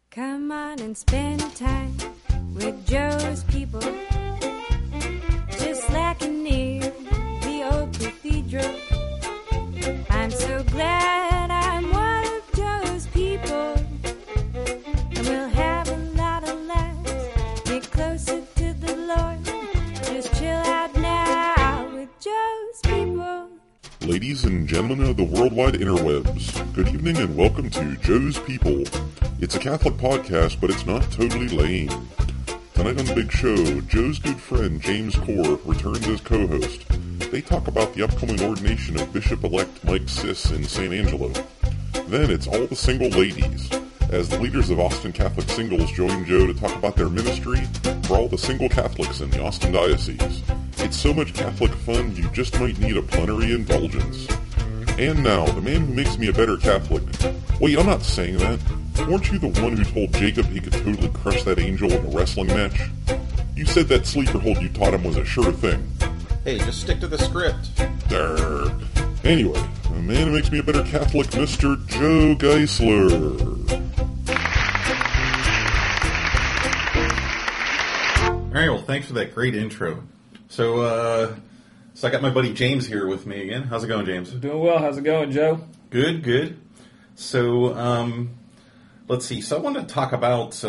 Come on and spend time with Joe's people. Just slacking near the old cathedral. I'm so glad I'm one of Joe's people. And we'll have a lot of laughs, get closer to the Lord. Just chill out now with Joe's people. Ladies and gentlemen of the worldwide interwebs, good evening and welcome to Joe's People. It's a Catholic podcast, but it's not totally lame. Tonight on the big show, Joe's good friend James Corr returns as co-host. They talk about the upcoming ordination of Bishop-elect Mike Siss in San Angelo. Then it's all the single ladies, as the leaders of Austin Catholic Singles join Joe to talk about their ministry for all the single Catholics in the Austin Diocese. It's so much Catholic fun, you just might need a plenary indulgence. And now, the man who makes me a better Catholic. Wait, I'm not saying that. Weren't you the one who told Jacob he could totally crush that angel in a wrestling match? You said that sleeper hold you taught him was a sure thing. Hey, just stick to the script. Durr. Anyway, the man who makes me a better Catholic, Mr. Joe Geisler. Alright, well, thanks for that great intro. So I got my buddy James here with me again. How's it going, James? Doing well. How's it going, Joe? Good. So, let's see. So I wanted to talk about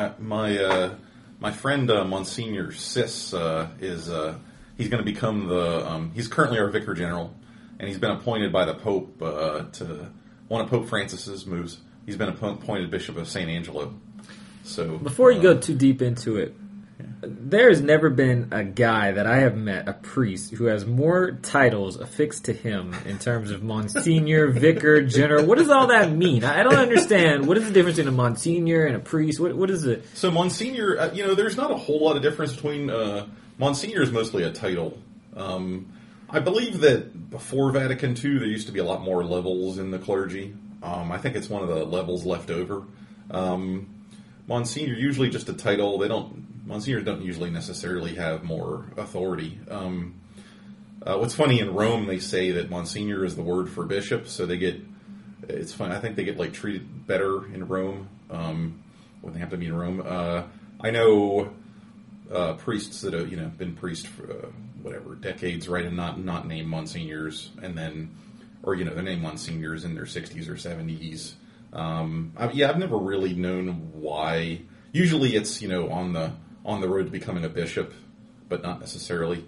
my friend Monsignor Siss he's going to become he's currently our Vicar General, and he's been appointed by the Pope to one of Pope Francis's moves. He's been appointed Bishop of San Angelo. So before you go too deep into it, there has never been a guy that I have met, a priest, who has more titles affixed to him in terms of Monsignor, Vicar, General. What does all that mean? I don't understand. What is the difference in a Monsignor and a priest? What is it? So Monsignor, there's not a whole lot of difference between... Monsignor is mostly a title. I believe that before Vatican II, there used to be a lot more levels in the clergy. I think it's one of the levels left over. Monsignor, usually just a title. Monsignors don't usually necessarily have more authority. What's funny, in Rome, they say that Monsignor is the word for bishop, so it's funny, I think they get treated better in Rome, when they have to be in Rome. I know priests that have, been priests for, decades, right, and not named Monsignors, and then, they're named Monsignors in their 60s or 70s. I've never really known why. Usually it's, on the road to becoming a bishop, but not necessarily.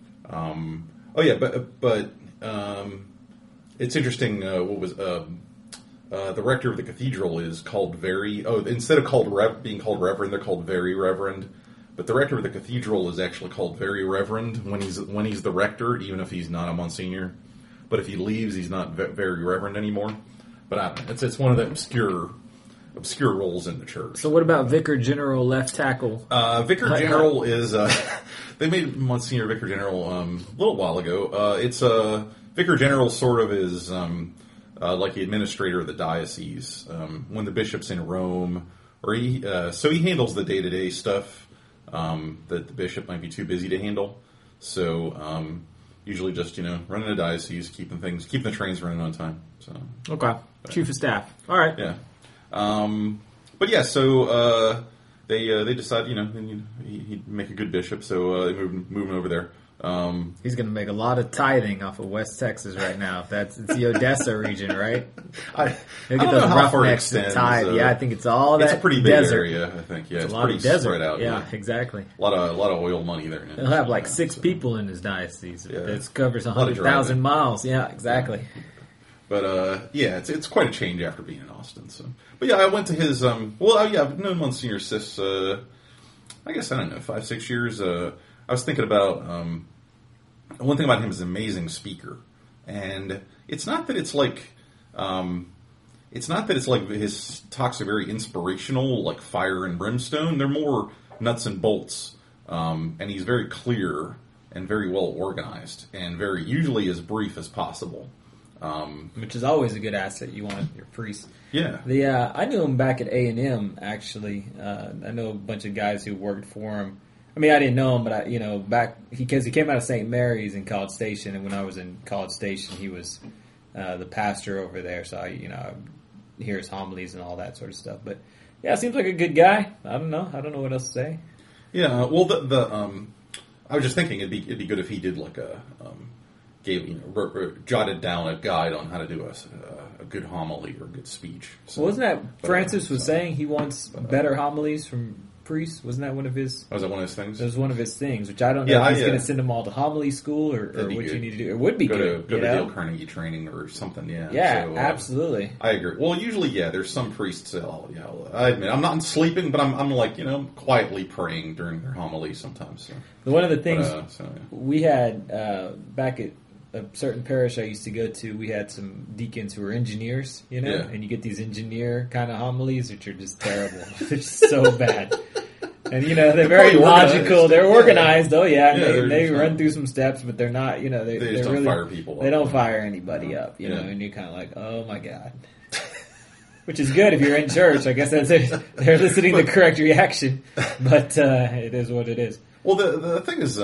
But it's interesting. The rector of the cathedral is called instead of being called Reverend, they're called Very Reverend. But the rector of the cathedral is actually called Very Reverend when he's the rector, even if he's not a Monsignor. But if he leaves, he's not Very Reverend anymore. But it's one of the obscure roles in the church. So what about Vicar General left tackle? Vicar General is... they made Monsignor Vicar General a little while ago. Vicar General sort of is like the administrator of the diocese. When the bishop's in Rome, so he handles the day-to-day stuff that the bishop might be too busy to handle. So usually just, running a diocese, keeping the trains running on time. So okay. Chief of staff. All right. Yeah. So they decided, he'd make a good bishop, so they moved him over there. He's going to make a lot of tithing off of West Texas right now. It's the Odessa region, right? I don't know how far it extends. I think it's all that. It's a pretty big desert area, I think. Yeah, it's it's a lot pretty of desert. spread out. Yeah, exactly. A lot of oil money there. He'll have 6 people in his diocese. Yeah. It covers 100,000 miles. Yeah, exactly. But it's quite a change after being in Austin. So, but I went to his. I've known Monsignor Siss. I guess 5-6 years. I was thinking about one thing about him is an amazing speaker, and it's not that it's like his talks are very inspirational, like fire and brimstone. They're more nuts and bolts, and he's very clear and very well organized, and usually as brief as possible. Which is always a good asset you want your priest. Yeah. I knew him back at A&M, actually. I know a bunch of guys who worked for him. I mean, I didn't know him, but because he came out of St. Mary's in College Station, and when I was in College Station, he was the pastor over there. So I hear his homilies and all that sort of stuff. But yeah, seems like a good guy. I don't know what else to say. Yeah, well, I was just thinking it'd be good if he did like jotted down a guide on how to do a good homily or a good speech. So, wasn't that Francis was saying he wants better homilies from priests? Wasn't that one of his? Was that one of his things? It was one of his things, which I don't know if he's going to send them all to homily school or what good. you need to do. It would be good. Go to Dale Carnegie training or something. Yeah. Yeah, so, absolutely. I agree. Well, usually, there's some priests. I admit I'm not sleeping, but I'm like quietly praying during their homily sometimes. So. One of the things we had back at a certain parish I used to go to, we had some deacons who were engineers, and you get these engineer kind of homilies, which are just terrible. They're just so bad. And, they're very logical. They're organized. Oh, yeah. They run through some steps, but they're not, they just don't really, fire people up. They don't fire anybody up, and you're kind of like, oh, my God. Which is good if you're in church. I guess they're eliciting the correct reaction, but it is what it is. Well, the thing is,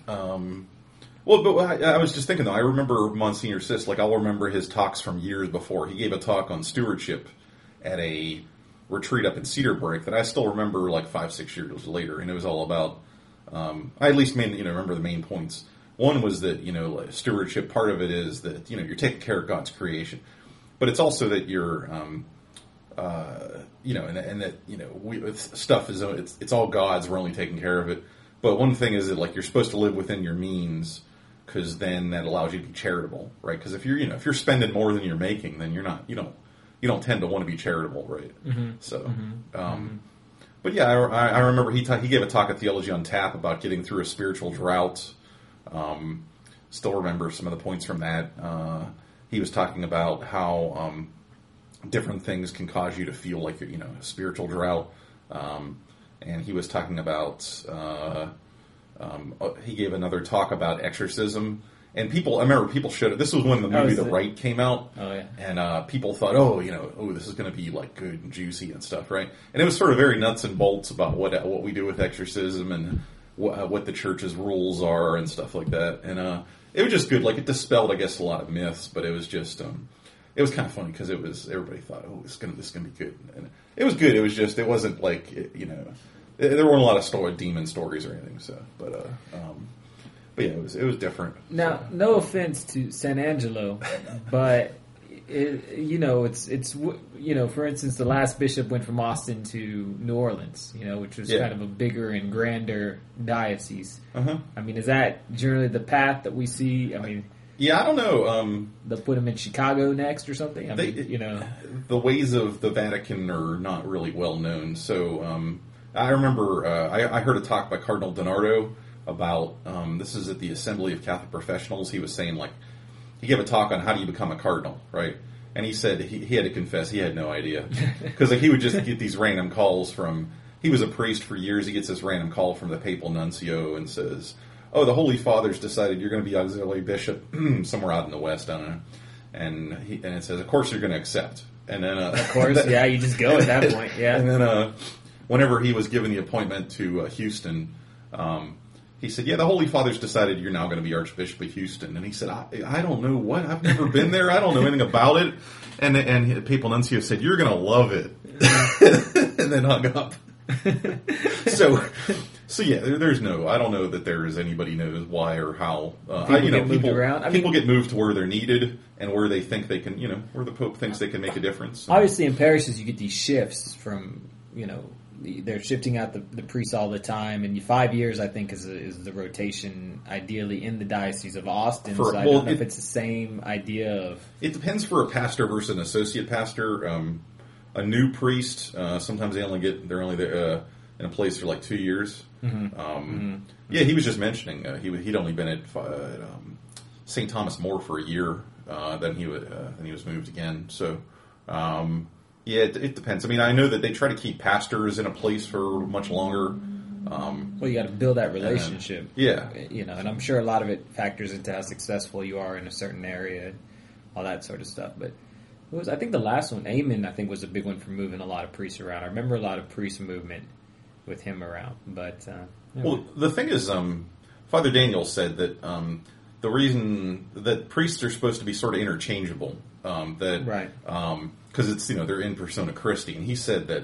but I was just thinking, though, I remember Monsignor Sisk, I'll remember his talks from years before. He gave a talk on stewardship at a retreat up in Cedar Break that I still remember 5-6 years later, and it was all about, I at least remember the main points. One was that, stewardship, part of it is that, you're taking care of God's creation, but it's also that you're, and that, stuff is, it's all God's, we're only taking care of it. But one thing is that, you're supposed to live within your means, because then that allows you to be charitable, right? Because if you're spending more than you're making, then you don't tend to want to be charitable, right? Mm-hmm. So, but yeah, I remember he gave a talk at Theology on Tap about getting through a spiritual drought. Still remember some of the points from that. He was talking about how different things can cause you to feel like you're, a spiritual drought. And he was talking about, he gave another talk about exorcism. And I remember people showed it. This was when the movie The Rite came out. Oh, yeah. And people thought, this is going to be good and juicy and stuff, right? And it was sort of very nuts and bolts about what we do with exorcism and what the church's rules are and stuff like that. And it was just good. It dispelled, I guess, a lot of myths, but it was just, it was kind of funny because everybody thought, this is going to be good. And it was good. It was just, it wasn't there weren't a lot of demon stories or anything. So, but yeah, it was different. Now, no offense to San Angelo, but it's for instance, the last bishop went from Austin to New Orleans, which was kind of a bigger and grander diocese. Uh-huh. I mean, is that generally the path that we see? I mean, yeah, I don't know. They'll put him in Chicago next or something. The ways of the Vatican are not really well known. So I remember I heard a talk by Cardinal DiNardo about this is at the Assembly of Catholic Professionals. He was saying he gave a talk on how do you become a cardinal, right? And he said he had to confess he had no idea because he would just get these random calls from. He was a priest for years. He gets this random call from the papal nuncio and says, "Oh, the Holy Father's decided you're going to be auxiliary bishop somewhere out in the West, I don't know." And it says, "Of course you're going to accept." And then of course, you just go at that point, yeah. And then whenever he was given the appointment to Houston. He said, "Yeah, the Holy Father's decided you're now going to be Archbishop of Houston." And he said, I don't know what. I've never been there. I don't know anything about it. And the papal nuncio said, "You're going to love it." And then hung up. So yeah, there's I don't know that there is anybody knows why or how. People get moved around. People get moved to where they're needed and where they think they can, where the Pope thinks they can make a difference. Obviously in parishes you get these shifts from, they're shifting out the priests all the time, and 5 years, I think, is the rotation ideally in the Diocese of Austin. So I don't know if it's the same idea of. It depends for a pastor versus an associate pastor. A new priest, sometimes they're only there in a place for 2 years. Mm-hmm. Yeah, he was just mentioning he'd only been at St. Thomas More for a year. Then he was moved again. So. Yeah, it depends. I mean, I know that they try to keep pastors in a place for much longer. Well, you got to build that relationship. And I'm sure a lot of it factors into how successful you are in a certain area and all that sort of stuff. But I think the last one, Amen, I think was a big one for moving a lot of priests around. I remember a lot of priest movement with him around. But well, the thing is, Father Daniel said that the reason that priests are supposed to be sort of interchangeable, right. because it's they're in persona Christi, and he said that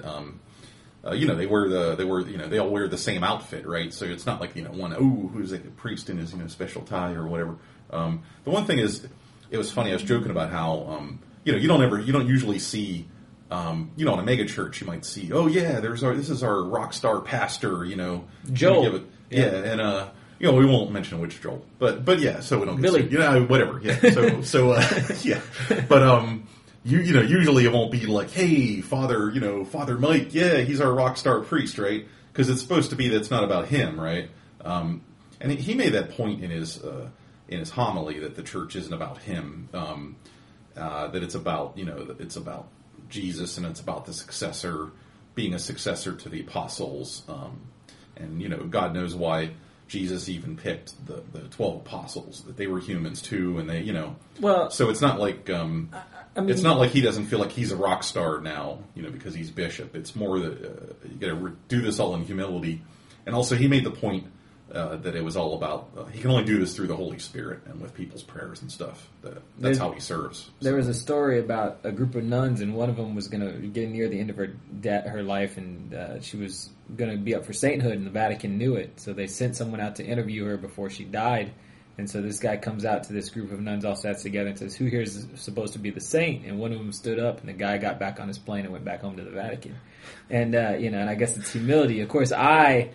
they all wear the same outfit, right? So it's not like who's like a priest in his special tie or whatever. The one thing is, it was funny. I was joking about how you don't usually see. In a mega church, you might see, this is our rock star pastor, Joel. And we won't mention which Joel, but yeah, so we don't get Billy, sued. Whatever, yeah. So yeah, but usually it won't be like, hey, Father Mike, yeah, he's our rock star priest, right? Because it's supposed to be that it's not about him, right? And he made that point in his homily that the church isn't about him, that it's about it's about Jesus, and it's about the successor, being a successor to the apostles, and God knows why Jesus even picked the 12 apostles, that they were humans too, and they so it's not like it's not like he doesn't feel like he's a rock star now, because he's bishop. It's more that you got to do this all in humility, and also he made the point that it was all about he can only do this through the Holy Spirit and with people's prayers and stuff. That's how he serves. There was a story about a group of nuns, and one of them was going to get near the end of her life, and she was going to be up for sainthood, and the Vatican knew it, so they sent someone out to interview her before she died. And so this guy comes out to this group of nuns all sat together and says, "Who here is supposed to be the saint?" And one of them stood up, and the guy got back on his plane and went back home to the Vatican. And and I guess it's humility. Of course, I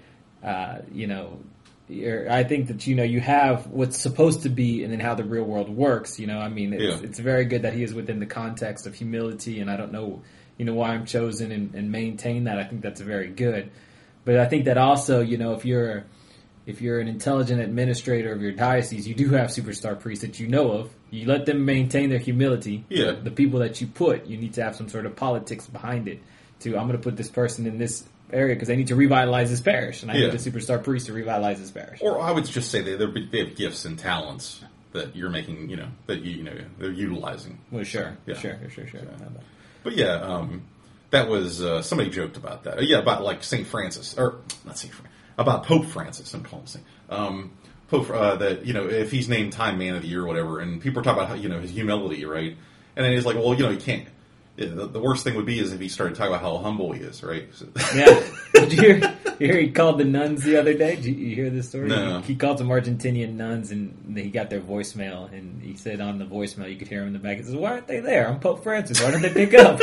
think that you have what's supposed to be, and then how the real world works. It's very good that he is within the context of humility, and I don't know, why I'm chosen and maintain that. I think that's very good, but I think that also, if you're an intelligent administrator of your diocese, you do have superstar priests that you know of. You let them maintain their humility. Yeah. The people that you put, you need to have some sort of politics behind it. I'm going to put this person in this area because they need to revitalize this parish, and I need a superstar priest to revitalize this parish. Or I would just say they have gifts and talents that you're making, that they're utilizing. Well, sure. Yeah. Sure. But yeah, that was somebody joked about that. About like St. Francis, or not St. Francis, about Pope Francis. I'm calling him Pope. That if he's named Time Man of the Year or whatever, and people are talking about how, his humility, right? And then he's like, well, he can't. The worst thing would be is if he started talking about how humble he is, right? So. Yeah. Did you hear he called the nuns the other day? Did you hear this story? No. He called some Argentinian nuns, and he got their voicemail, and he said on the voicemail, you could hear him in the back, he says, "Why aren't they there? I'm Pope Francis. Why don't they pick up?"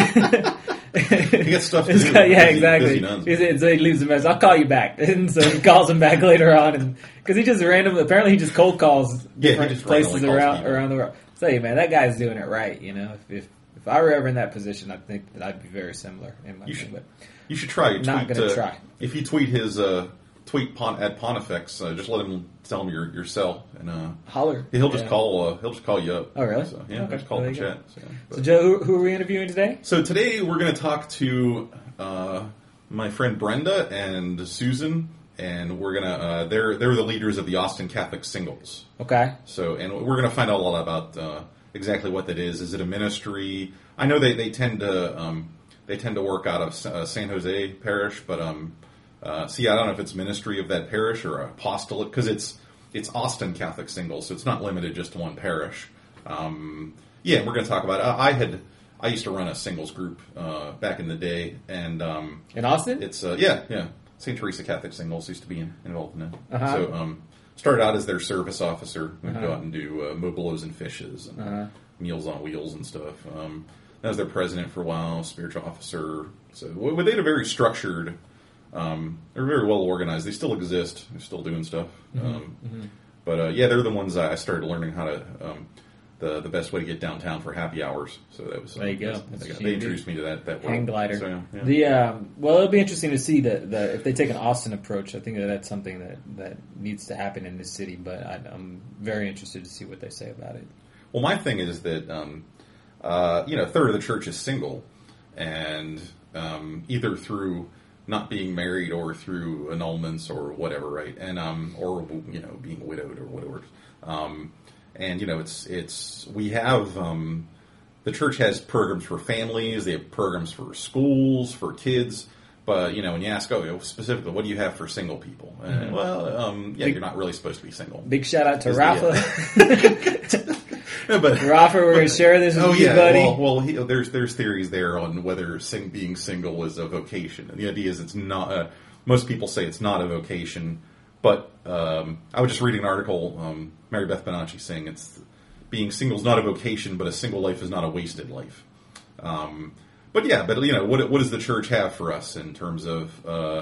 He gets stuff to do. Yeah, exactly. So he leaves a message. I'll call you back. And so he calls him back later on, because he just apparently he just cold calls different places around the world. So, hey, man, that guy's doing it right. If I were ever in that position, I think that I'd be very similar in my thing. But you should try. Not going to try. If you tweet his at Pontifex, just tell him your cell, and holler. He'll just call you up. Oh, really? So, yeah, okay. just call him chat. So Joe, who are we interviewing today? So today we're going to talk to my friend Brenda and Susan, and we're gonna they're the leaders of the Austin Catholic Singles. Okay. So, and we're going to find out a lot about exactly what that is. Is it a ministry? I know they tend to work out of San Jose Parish, but I don't know if it's ministry of that parish or apostolate, because it's Austin Catholic Singles, so it's not limited just to one parish. We're going to talk about it. I used to run a singles group back in the day, and in Austin, it's St. Teresa Catholic Singles used to be involved in it. Uh-huh. So started out as their service officer. We'd go out and do Mobilos and Fishes and Meals on Wheels and stuff. I was their president for a while, spiritual officer. So they had a very structured. They're very well organized. They still exist. They're still doing stuff. But they're the ones I started learning how to the best way to get downtown for happy hours. So that was there you go. They introduced me to that world. Hang glider. So, yeah. It'll be interesting to see that if they take an Austin approach. I think that's something that needs to happen in this city. But I'm very interested to see what they say about it. Well, my thing is that a third of the church is single, and either through not being married or through annulments or whatever, right? And or being widowed or whatever. We have the church has programs for families. They have programs for schools, for kids. But when you ask, specifically, what do you have for single people? You're not really supposed to be single. Big shout out to Rafa. but Rafa, we're going to share this with oh you, yeah, buddy. there's theories there on whether being single is a vocation. And the idea is it's not. Most people say it's not a vocation, but I was just reading an article, Mary Beth Bonacci saying being single is not a vocation, but a single life is not a wasted life. But what does the church have for us in terms of,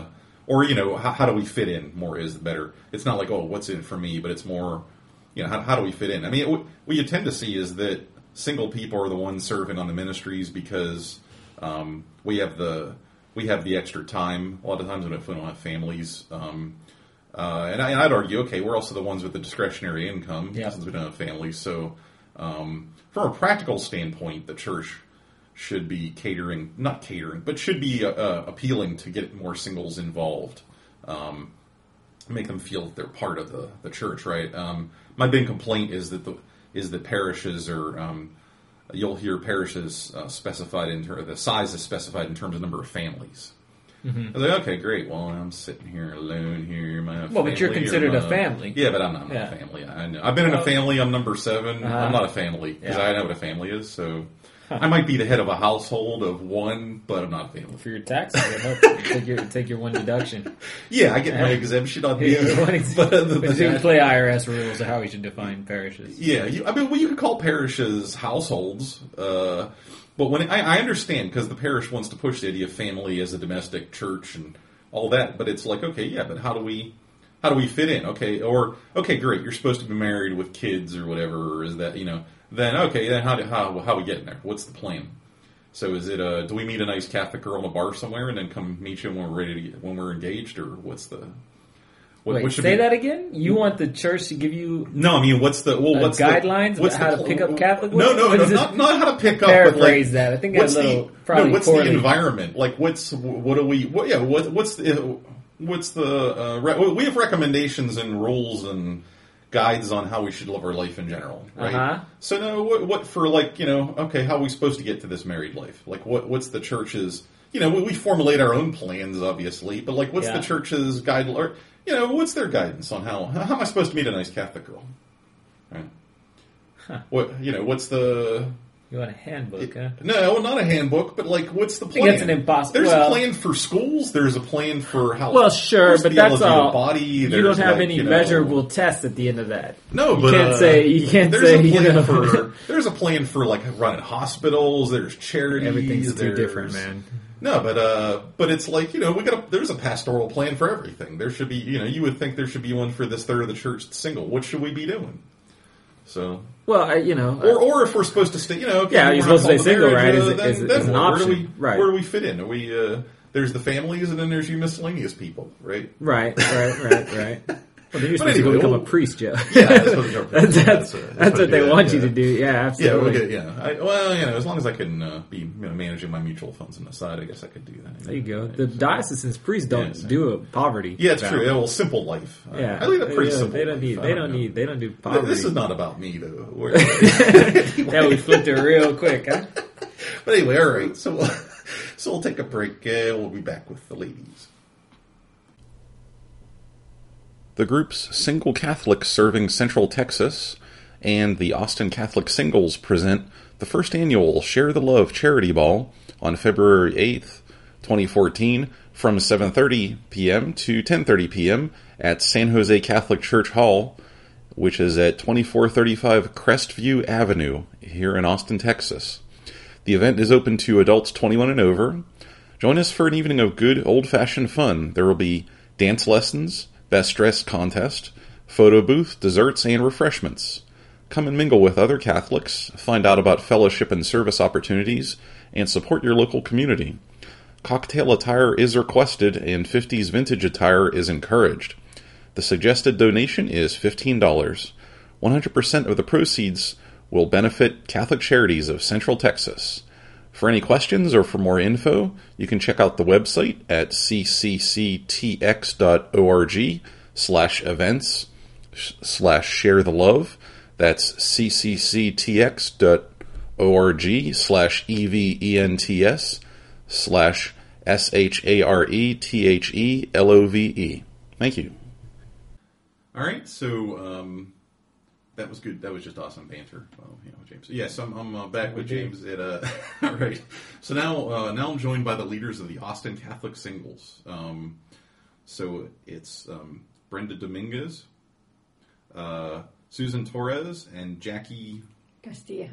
how do we fit in? More is better. It's not like, oh, what's in it for me, but it's more, how do we fit in? I mean, what you tend to see is that single people are the ones serving on the ministries because we have the extra time. A lot of times when we don't have families, and I'd argue, okay, we're also the ones with the discretionary income since we don't have families. So, from a practical standpoint, the church should be but should be appealing to get more singles involved, make them feel that they're part of the church, right? My big complaint is that parishes are, you'll hear parishes specified the size is specified in terms of number of families. Mm-hmm. I was like, okay, great. Well, I'm sitting here alone here. But you're considered a family. Yeah, but I'm not a family. I know. I've been in a family. I'm number 7. I'm not a family because I know what a family is. So I might be the head of a household of 1, but I'm not a family. For your taxes, it helps. Take your 1 deduction. Yeah, I get my exemption on these. But you play IRS rules of how we should define parishes. Yeah, you could call parishes households. But when I understand, because the parish wants to push the idea of family as a domestic church and all that, but it's like, okay, yeah, but how do we fit in? Okay, great, you're supposed to be married with kids or whatever, or is that, then okay, then how we get in there? What's the plan? So is it do we meet a nice Catholic girl in a bar somewhere and then come meet you when we're engaged, or what's the Wait, say that again? You want the church to give you what's guidelines about how to pick up Catholic women? Not how to pick up. Paraphrase that. I think that's a little probably what's poorly. the environment? Like we have recommendations and rules and guides on how we should live our life in general, right? Uh-huh. So now what for how are we supposed to get to this married life? Like what's the church's, we formulate our own plans obviously, but like what's the church's guide, or what's their guidance on how am I supposed to meet a nice Catholic girl? Right. Huh. What's the... You want a handbook, huh? No, not a handbook, but like, what's the plan? I think it's an impossible... There's a plan for schools, there's a plan for how... Well, sure, but that's all... Body, you don't have any measurable tests at the end of that. No, but... You can't say, There's a plan for, like, running hospitals, there's charities... Everything's too different, man. No, but it's like, there's a pastoral plan for everything. There should be, you would think there should be one for this third of the church that's single. What should we be doing? So... Well, or if we're supposed to stay, you're supposed to stay single, right? Is an option, right? Where do we fit in? Are we? There's the families, and then there's you miscellaneous people, right? Right. Well, then you're supposed to become a priest, Joe. Yeah, that's what they want you to do. Yeah, absolutely. As long as I can be managing my mutual funds on the side, I guess I could do that. There you go. The diocesan priests don't do a poverty. Yeah, it's true. Yeah, well, simple life. Yeah, I lead a pretty simple. They don't do poverty. This is not about me, though. Yeah, we flipped it real quick, huh? But anyway, all right. So we'll take a break. We'll be back with the ladies. The groups Single Catholics Serving Central Texas and the Austin Catholic Singles present the first annual Share the Love Charity Ball on February 8th, 2014 from 7:30 p.m. to 10:30 p.m. at San Jose Catholic Church Hall, which is at 2435 Crestview Avenue here in Austin, Texas. The event is open to adults 21 and over. Join us for an evening of good old-fashioned fun. There will be dance lessons, best dressed contest, photo booth, desserts, and refreshments. Come and mingle with other Catholics, find out about fellowship and service opportunities, and support your local community. Cocktail attire is requested, and 50s vintage attire is encouraged. The suggested donation is $15. 100% of the proceeds will benefit Catholic Charities of Central Texas. For any questions or for more info, you can check out the website at ccctx.org/events/share-the-love. That's ccctx.org/events/SHARETHELOVE. Thank you. All right, so That was good. That was just awesome banter. Well, James. Yes, I'm back with James at all right. So now I'm joined by the leaders of the Austin Catholic Singles. So it's Brenda Dominguez, Susan Torres, and Jackie Castilla.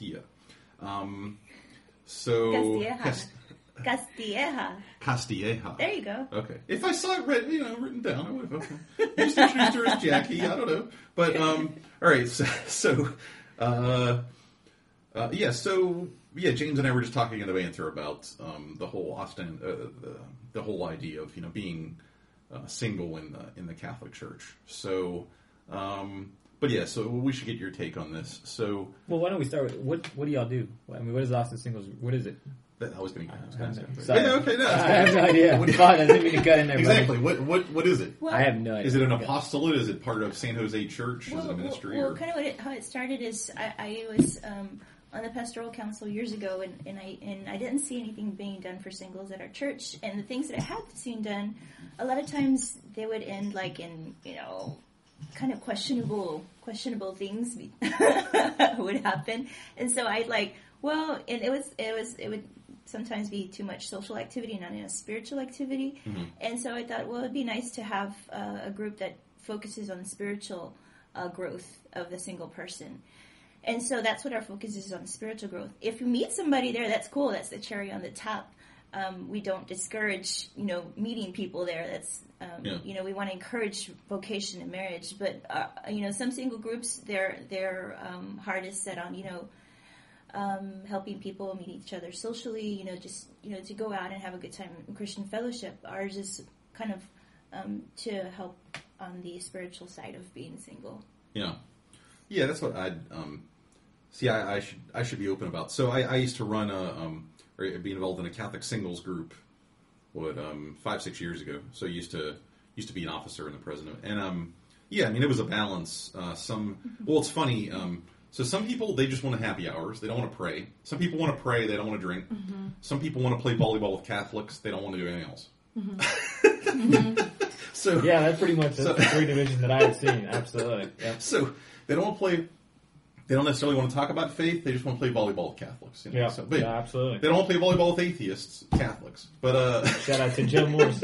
Castilleja. There you go. Okay. If I saw it written down, I would have. Okay. You just introduced her as Jackie. I don't know. But, all right. So, James and I were just talking in the banter about the whole Austin, the whole idea of, being single in the Catholic Church. So, so we should get your take on this. So, well, why don't we start with what do y'all do? I mean, what is Austin Singles? What is it? I was going to Sorry. Yeah, okay, no. I have no idea. I didn't mean to cut in there. Exactly. What is it? Well, I have no idea. Is it an apostolate? Is it part of San Jose Church? Is it a ministry? Well, kind of how it started is I was on the pastoral council years ago, and I didn't see anything being done for singles at our church. And the things that I had seen done, a lot of times they would end like in kind of questionable things would happen. And so I'd like, and it would sometimes be too much social activity, not enough spiritual activity. Mm-hmm. And so I thought, it'd be nice to have a group that focuses on spiritual growth of the single person. And so that's what our focus is, on spiritual growth. If you meet somebody there, that's cool. That's the cherry on the top. We don't discourage, meeting people there. That's, we want to encourage vocation and marriage. But, some single groups, their heart is set on, helping people meet each other socially, to go out and have a good time in Christian fellowship. Ours is kind of to help on the spiritual side of being single. Yeah, that's what I'd see. I should be open about. So I used to run or be involved in a Catholic singles group. 5-6 years ago. So I used to be an officer and the president, and it was a balance. It's funny. So some people, they just want to happy hours. They don't want to pray. Some people want to pray. They don't want to drink. Mm-hmm. Some people want to play volleyball with Catholics. They don't want to do anything else. Mm-hmm. So yeah, that's pretty much the three divisions that I have seen. Absolutely. Yep. So they don't want to play. They don't necessarily want to talk about faith. They just want to play volleyball with Catholics. Yeah, so, absolutely. They don't want to play volleyball with atheists, Catholics. But shout out to Joe Morse.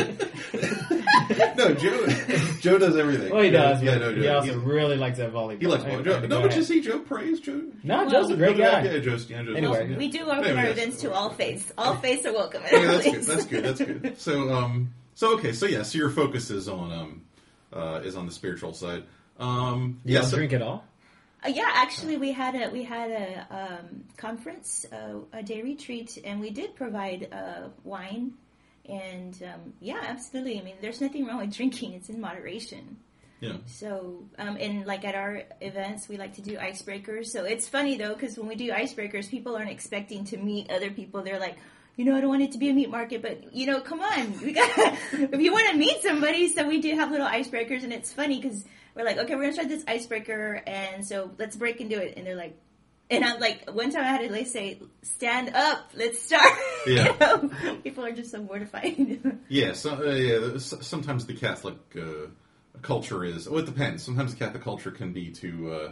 No, Joe does everything. Well, he does. Yeah, no, Joe. He also really likes that volleyball. He likes volleyball. No, but you see, Joe prays. Joe. No, Joe's a great guy. Yeah, Joe's. Anyway, we do open our events to all faiths. All faiths are welcome. That's good. So okay. So your focus is on the spiritual side. You don't drink at all? Actually, we had a conference, a day retreat, and we did provide wine. And, absolutely. I mean, there's nothing wrong with drinking. It's in moderation. Yeah. So, and like at our events, we like to do icebreakers. So it's funny, though, because when we do icebreakers, people aren't expecting to meet other people. They're like, I don't want it to be a meat market, but, come on. If you want to meet somebody, so we do have little icebreakers. And it's funny because we're like, okay, we're going to start this icebreaker. And so let's break and do it. And they're like, and I'm like, one time I had to say, stand up, let's start. Yeah. People are just so mortified. Yeah, sometimes the Catholic culture is, it depends. Sometimes the Catholic culture can be to,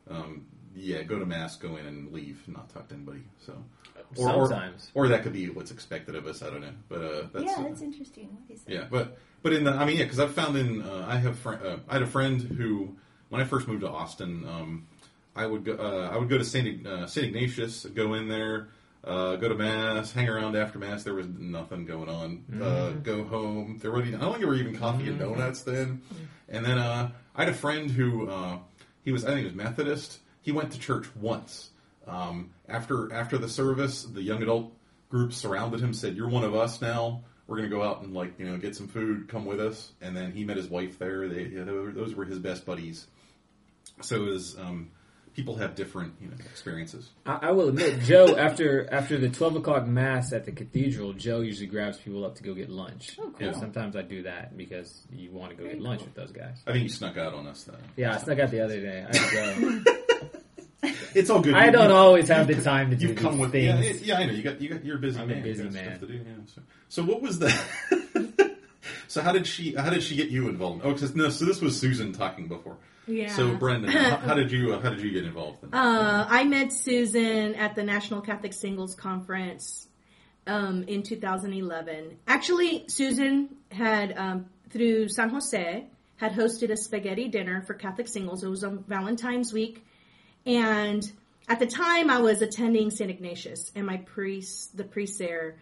go to Mass, go in and leave, not talk to anybody. So, sometimes. Or that could be what's expected of us, I don't know. But that's interesting. What is that? Yeah, but in the, because I've found I had a friend who, when I first moved to Austin, I would go to St. Ignatius, go in there, go to Mass, hang around after Mass. There was nothing going on. Go home. I don't think there were even coffee and donuts then. And then I had a friend who I think he was Methodist. He went to church once. After the service, the young adult group surrounded him, said, "You're one of us now. We're going to go out and get some food. Come with us." And then he met his wife there. Those were his best buddies. So it was. People have different, experiences. I will admit, Joe, after the 12 o'clock Mass at the cathedral, Joe usually grabs people up to go get lunch. Oh, cool. And sometimes I do that because you want to go get lunch with those guys. I think you snuck out on us, though. Yeah, I snuck out the other day. I had to go. It's all good. I don't always have the time to do these things. Yeah, I know. You're busy. I'm a busy man. Stuff to do, yeah. So what was the? So how did she get you involved? Oh, so this was Susan talking before. Yeah. So Brendan, how did you get involved? I met Susan at the National Catholic Singles Conference in 2011. Actually, Susan had through San Jose had hosted a spaghetti dinner for Catholic singles. It was on Valentine's week, and at the time I was attending St. Ignatius, and the priest there,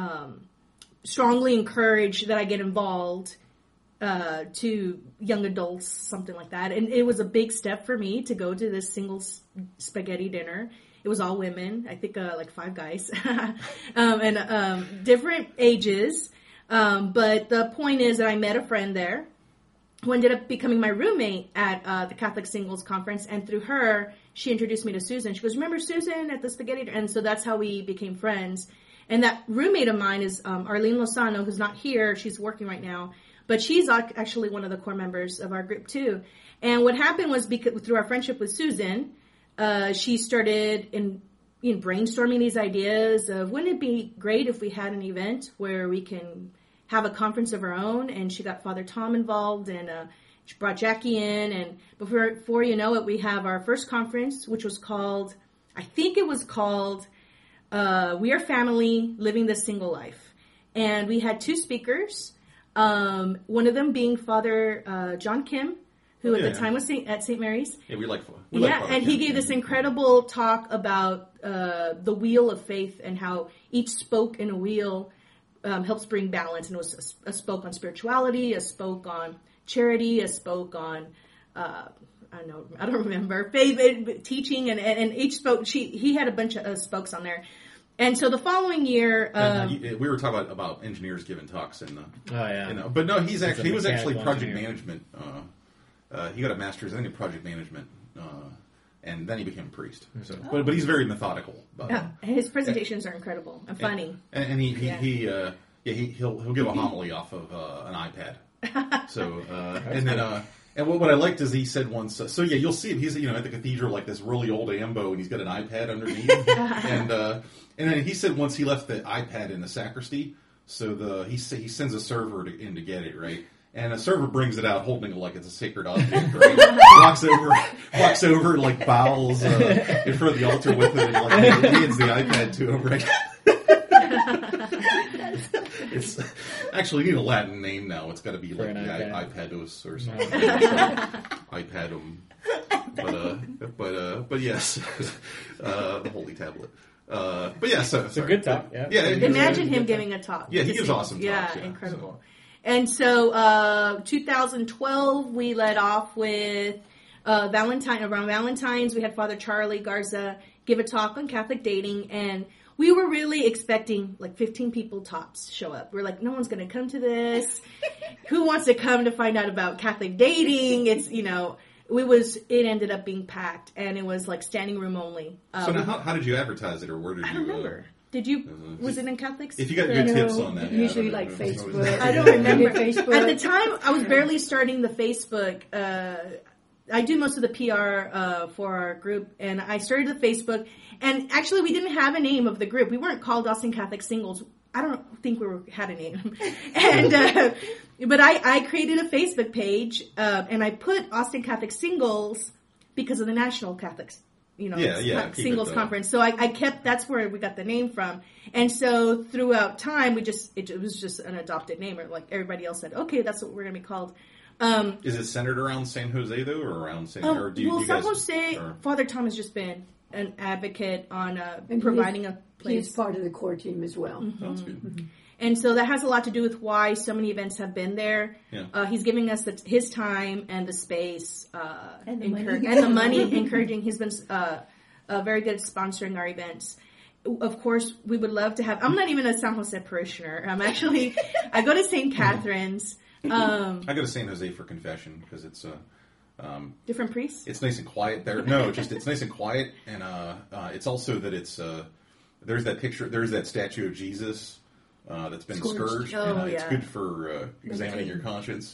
strongly encouraged that I get involved to young adults, something like that. And it was a big step for me to go to this singles spaghetti dinner. It was all women, I think like 5 guys, and different ages. But the point is that I met a friend there who ended up becoming my roommate at the Catholic Singles Conference. And through her, she introduced me to Susan. She goes, "Remember Susan at the spaghetti dinner?" And so that's how we became friends. And that roommate of mine is Arlene Lozano, who's not here. She's working right now. But she's actually one of the core members of our group, too. And what happened was through our friendship with Susan, she started brainstorming these ideas of, wouldn't it be great if we had an event where we can have a conference of our own? And she got Father Tom involved, and she brought Jackie in. And before you know it, we have our first conference, which was called, I think it was called... We Are Family, Living the Single Life. And we had 2 speakers, one of them being Father John Kim, who at the time was at St. Mary's. Yeah, we like and he gave this incredible talk about the wheel of faith and how each spoke in a wheel helps bring balance. And it was a spoke on spirituality, a spoke on charity, a spoke on... I don't remember, faith, teaching, and each spoke, he had a bunch of spokes on there. And so the following year... we were talking about engineers giving talks. But no, he was actually project management. He got a master's in project management, and then he became a priest. So, but he's very methodical. His presentations are incredible and funny. And he'll give a homily off of an iPad. So, and then... And what I liked is he said once, you'll see him. He's at the cathedral like this really old ambo, and he's got an iPad underneath. and then he said once he left the iPad in the sacristy, so he sends a server in to get it, right? And a server brings it out holding it like it's a sacred object, right? walks over, like bows in front of the altar with it, and hands the iPad to him, right? It's actually need a Latin name now. It's got to be like the iPadus or something. iPadum, but yes, the Holy Tablet. But yeah, so it's a good talk. Yeah, imagine him giving a talk. Yeah, he gives awesome talks. Yeah, incredible. So. And so, 2012, we led off with around Valentine's. We had Father Charlie Garza give a talk on Catholic dating, and we were really expecting like 15 people tops show up. We're like, no one's going to come to this. Who wants to come to find out about Catholic dating? It's, it ended up being packed, and it was like standing room only. So now how did you advertise it, or where did you... I don't remember. Did you? Was it in Catholics? If you got good tips on that. Usually like Facebook. I don't remember. Facebook. At the time, I was barely starting the Facebook. I do most of the PR for our group, and I started the Facebook. And actually, we didn't have a name of the group. We weren't called Austin Catholic Singles. I don't think we had a name. And but I created a Facebook page, and I put Austin Catholic Singles because of the National Catholics. Singles conference. So I kept, that's where we got the name from. And so throughout time, it was just an adopted name, or like everybody else said, okay, that's what we're going to be called. Is it centered around San Jose though, or around San? San Jose, Father Tom has just been an advocate on providing a place. He's part of the core team as well. Mm-hmm. That's good. Mm-hmm. And so that has a lot to do with why so many events have been there. Yeah. He's giving us his time and the space and the money, encouraging. He's been very good at sponsoring our events. Of course, we would love to have... I'm not even a San Jose parishioner. I go to St. Catherine's. I go to San Jose for confession because it's... different priests? It's nice and quiet there. No, it's nice and quiet. And it's also that it's... there's that picture... There's that statue of Jesus... that's been scourged, and it's good for examining your conscience.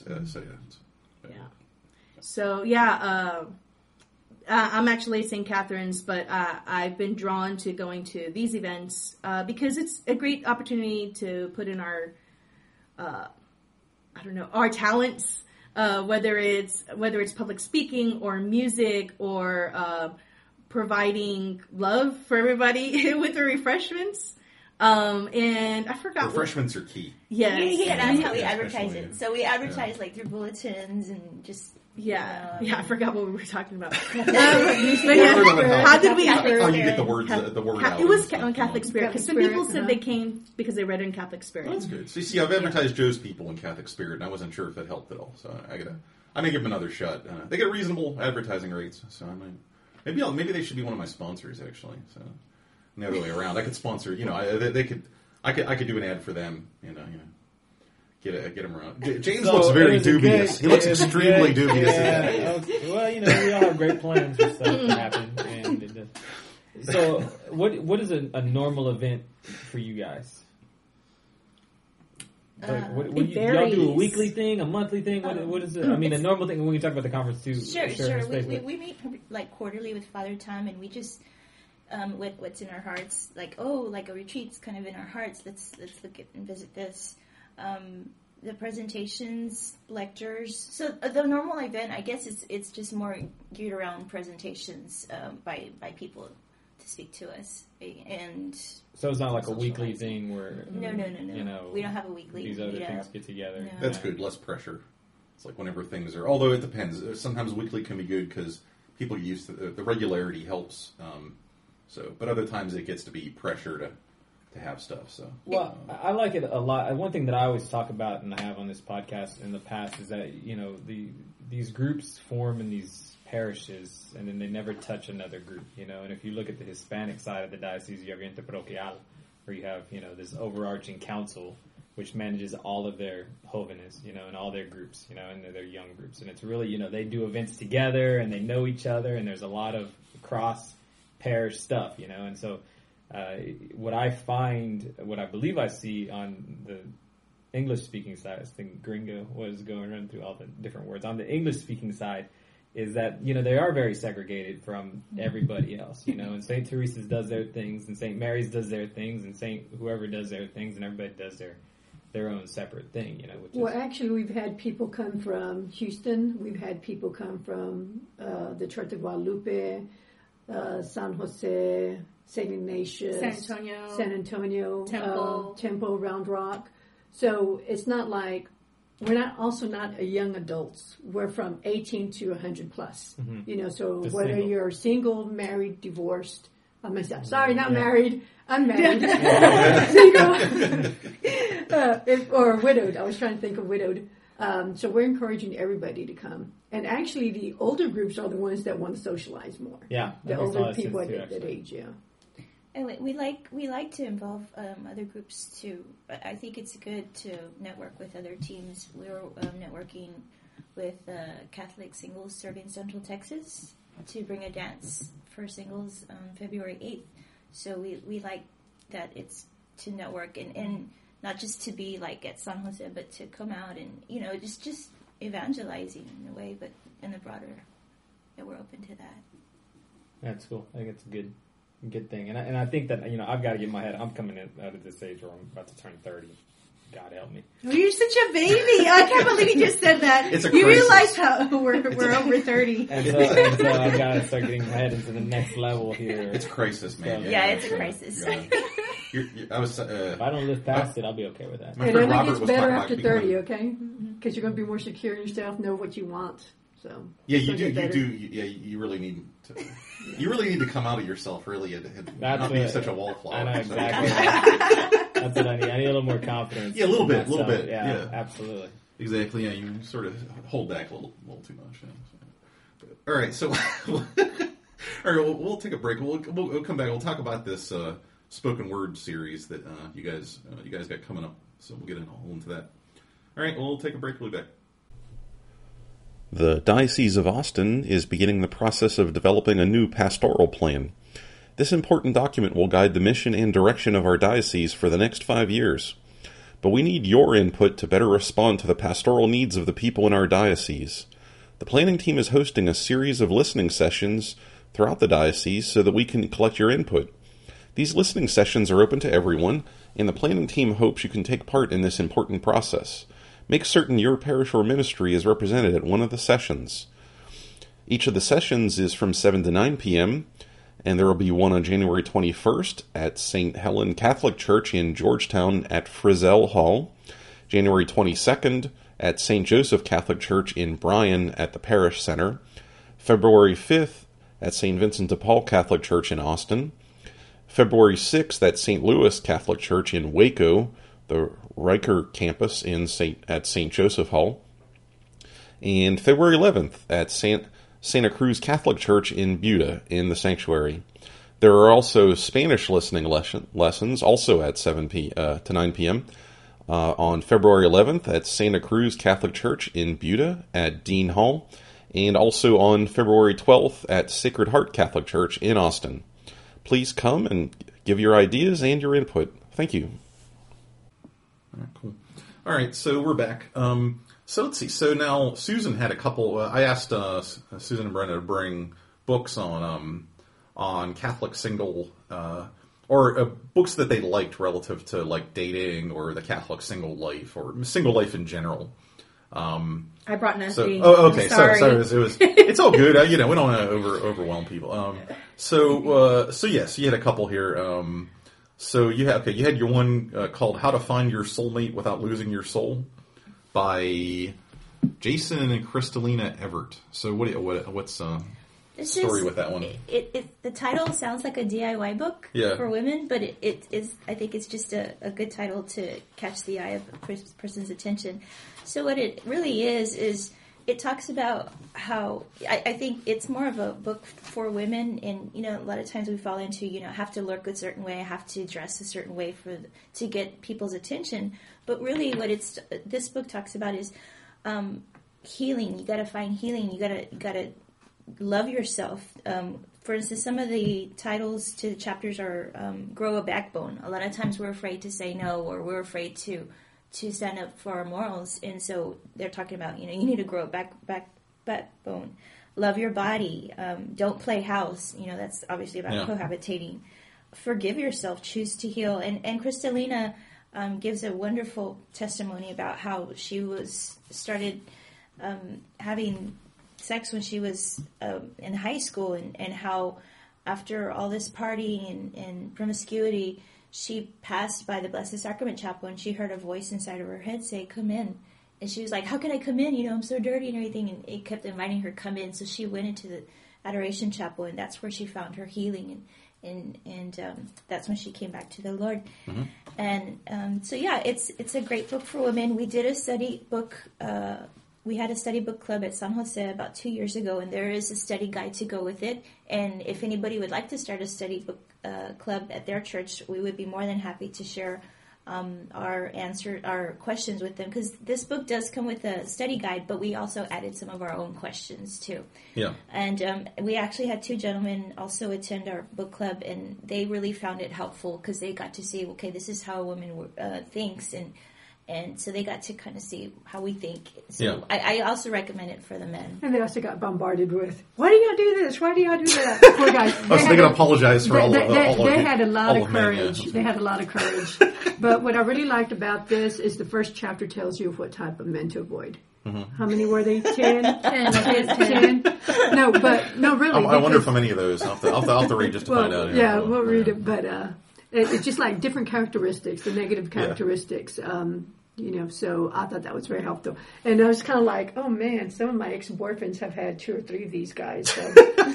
I'm actually at St. Catherine's, but I've been drawn to going to these events because it's a great opportunity to put in our I don't know, our talents, whether it's public speaking or music or providing love for everybody with the refreshments. And I forgot. Refreshments are key. Yes. Yeah, that's how we Yeah, advertise especially- it. So we advertise like through bulletins and just. Yeah, I forgot what we were talking about. But Yeah. how did we? How you get the word out? It was on Catholic Spirit because some Catholic people Spirit, said they came because they read it in Catholic Spirit. Well, that's good. So you see, I've advertised Joe's People in Catholic Spirit, and I wasn't sure if that helped at all. So I may give them another shot. They get reasonable advertising rates, so I might. Maybe they should be one of my sponsors actually. So the other way around, I could sponsor. I could do an ad for them. Get him around. James looks very dubious. He looks extremely dubious. Yeah, well, we all have great plans for stuff to happen. And so, what is a normal event for you guys? Like, what do y'all do? A weekly thing, a monthly thing? What is it? I mean, a normal thing when we talk about the conference too. Sure. We meet like quarterly with Father Tom, and we just with what's in our hearts, like a retreat's kind of in our hearts. Let's look at and visit this. The presentations, lectures. So the normal event, I guess, it's just more geared around presentations by people to speak to us, and so it's not like a weekly thing where no. We don't have a weekly. These other things get together. No. That's good. Less pressure. It's like whenever things are. Although it depends. Sometimes weekly can be good because people get used to the regularity helps. But other times it gets to be pressure to have stuff. So well, I like it a lot. One thing that I always talk about, and I have on this podcast in the past, is that these groups form in these parishes, and then they never touch another group. And if you look at the Hispanic side of the diocese, you have Ente Paroquial, where you have this overarching council which manages all of their jóvenes, and all their groups, and their young groups, and it's really they do events together and they know each other, and there's a lot of cross parish stuff, and so. What I believe I see on the English-speaking side, I think Gringo was going around through all the different words. On the English-speaking side, is that they are very segregated from everybody else, and St. Teresa's does their things, and St. Mary's does their things, and St. whoever does their things, and everybody does their own separate thing, Actually, we've had people come from Houston. We've had people come from the Church of Guadalupe, San Jose, St. Ignatius, San Antonio, Temple, Round Rock. So it's not like we're not a young adults. We're from 18 to 100 plus. Mm-hmm. So just whether single. you're single, married, divorced, married, unmarried, single, or widowed. I was trying to think of widowed. So we're encouraging everybody to come. And actually, the older groups are the ones that want to socialize more. Yeah, the older people at that age. Yeah. And we like to involve other groups too. I think it's good to network with other teams. We were networking with Catholic Singles Serving Central Texas to bring a dance for singles on February 8th. So we like that it's to network and not just to be like at San Jose, but to come out and just evangelizing in a way, but in the broader. Yeah, we're open to that. That's cool. I think it's a good thing, and I think that I've got to get my head. I'm coming out of this age where I'm about to turn 30. God help me. Oh, you're such a baby. I can't believe you just said that. It's a you crisis. realize how we're over 30. And so I've got to start getting my head into the next level here. it's a crisis, man. So- Yeah, it's a crisis. I was. If I don't live past it, I'll be okay with that. My It friend only Robert gets was better talking about after becoming- 30, okay? Because you're going to be more secure in yourself, know what you want. So Yeah, it'll you get better. do. You really need to. You really need to come out of yourself, really, and That's not be what- such a wallflower. I know So- exactly. That's what I need. I need a little more confidence. Yeah, a little in bit, myself. yeah. Absolutely. Exactly. Yeah, you sort of hold back a little too much. So. All right, so all right, we'll take a break. We'll come back. We'll talk about this spoken word series that you guys got coming up. So we'll get into that. All right, we'll take a break. We'll be back. The Diocese of Austin is beginning the process of developing a new pastoral plan. This important document will guide the mission and direction of our diocese for the next 5 years. But we need your input to better respond to the pastoral needs of the people in our diocese. The planning team is hosting a series of listening sessions throughout the diocese so that we can collect your input. These listening sessions are open to everyone, and the planning team hopes you can take part in this important process. make certain your parish or ministry is represented at one of the sessions. Each of the sessions is from 7 to 9 p.m., and there will be one on January 21st at St. Helen Catholic Church in Georgetown at Frizzell Hall, January 22nd at St. Joseph Catholic Church in Bryan at the Parish Center, February 5th at St. Vincent de Paul Catholic Church in Austin, February 6th at St. Louis Catholic Church in Waco, the Riker campus at St. Joseph Hall, and February 11th at Santa Cruz Catholic Church in Buda in the sanctuary. There are also Spanish listening lessons, also at 7 to 9 p.m. On February 11th at Santa Cruz Catholic Church in Buda at Dean Hall, and also on February 12th at Sacred Heart Catholic Church in Austin. Please come and give your ideas and your input. Thank you. All right, cool. All right, so we're back. So let's see. So now Susan had a couple. I asked Susan and Brenda to bring books on Catholic single or books that they liked relative to like dating or the Catholic single life or single life in general. I brought nothing. Okay. Sorry. So it's all good. We don't want to overwhelm people. So yes, you had a couple here. So you had your one called "How to Find Your Soulmate Without Losing Your Soul" by Jason and Kristalina Everett. So what's story with that one? The title sounds like a DIY book for women, but it is. I think it's just a good title to catch the eye of a person's attention. So what it really is it talks about how I think it's more of a book for women, and a lot of times we fall into have to look a certain way, have to dress a certain way to get people's attention. But really, what this book talks about is healing. You got to find healing. You got to love yourself. For instance, some of the titles to the chapters are "Grow a Backbone." A lot of times we're afraid to say no, or we're afraid to stand up for our morals, and so they're talking about you need to grow a backbone. Love your body. Don't play house. That's obviously about cohabitating. Forgive yourself. Choose to heal. And Kristalina gives a wonderful testimony about how she started having sex when she was in high school, and how after all this partying and promiscuity, she passed by the Blessed Sacrament Chapel and she heard a voice inside of her head say, "Come in." And she was like, "How can I come in? I'm so dirty and everything." And it kept inviting her, "Come in." So she went into the Adoration Chapel, and that's where she found her healing. And that's when she came back to the Lord. Mm-hmm. And so it's a great book for women. We did a study book. We had a study book club at San Jose about 2 years ago, and there is a study guide to go with it. And if anybody would like to start a study book club at their church, we would be more than happy to share our questions with them, because this book does come with a study guide, but we also added some of our own questions too. Yeah. And we actually had two gentlemen also attend our book club, and they really found it helpful because they got to see, okay, this is how a woman thinks, and so they got to kind of see how we think. So I also recommend it for the men. And they also got bombarded with, "Why do y'all do this? Why do y'all do that?" Poor guys. So they're going to apologize for all of They had a lot of courage. They had a lot of courage. But what I really liked about this is the first chapter tells you what type of men to avoid. Mm-hmm. How many were they? 10? 10. No, really. I wonder if how many of those. I'll have to read just to find out. Yeah, we'll read it. But it's just like different characteristics, the negative characteristics. So I thought that was very helpful. And I was kind of like, oh man, some of my ex-boyfriends have had 2 or 3 of these guys. So.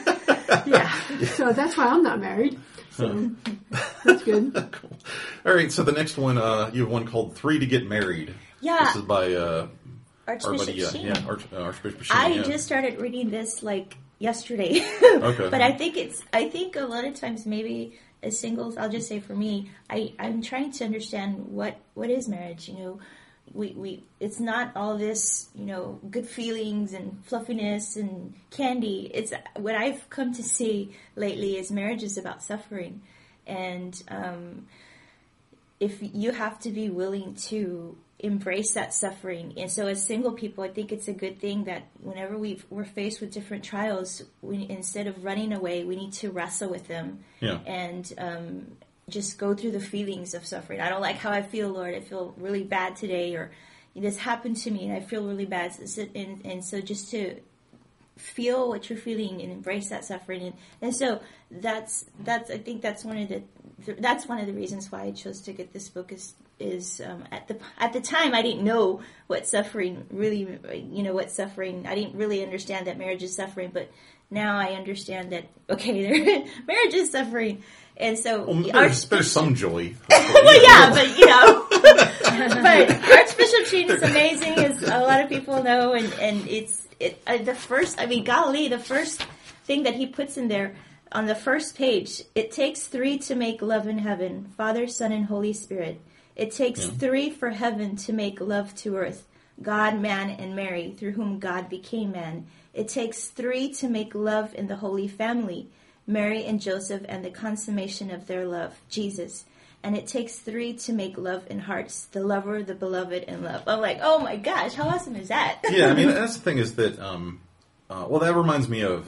So that's why I'm not married. So that's good. Cool. All right, so the next one, you have one called 3 to Get Married. Yeah. This is by Archbishop Sheen. Archbishop Sheen. I just started reading this like yesterday. Okay. But I think a lot of times maybe as singles, I'll just say for me, I'm trying to understand what is marriage. We it's not all this, good feelings and fluffiness and candy. It's what I've come to see lately is marriage is about suffering. And if you have to be willing to embrace that suffering. And so as single people, I think it's a good thing that whenever we're faced with different trials, instead of running away, we need to wrestle with them and just go through the feelings of suffering. I don't like how I feel, Lord. I feel really bad today, or this happened to me and I feel really bad. And so just to feel what you're feeling and embrace that suffering. And so that's I think that's one of the reasons why I chose to get this book is at the time I didn't know what suffering really, what suffering, I didn't really understand that marriage is suffering, but now I understand that, okay, marriage is suffering. And so there's some joy. Well, yeah, but but Archbishop Sheen is amazing, as a lot of people know, and the first thing that he puts in there on the first page, it takes 3 to make love in heaven, Father, Son, and Holy Spirit. It takes 3 for heaven to make love to earth, God, man, and Mary, through whom God became man. It takes 3 to make love in the Holy Family, Mary and Joseph, and the consummation of their love, Jesus. And it takes 3 to make love in hearts, the lover, the beloved, and love. I'm like, oh my gosh, how awesome is that? Yeah, I mean, that's the thing is that, that reminds me of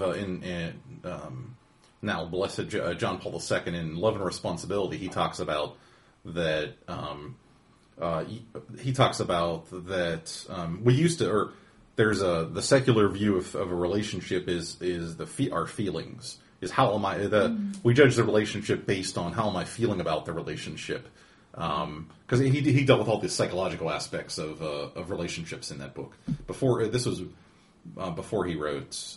now Blessed John Paul II in Love and Responsibility. He talks about that. We used to, or there's the secular view of a relationship is our feelings. Is how am I? We judge the relationship based on how am I feeling about the relationship, because he dealt with all the psychological aspects of relationships in that book. Before he wrote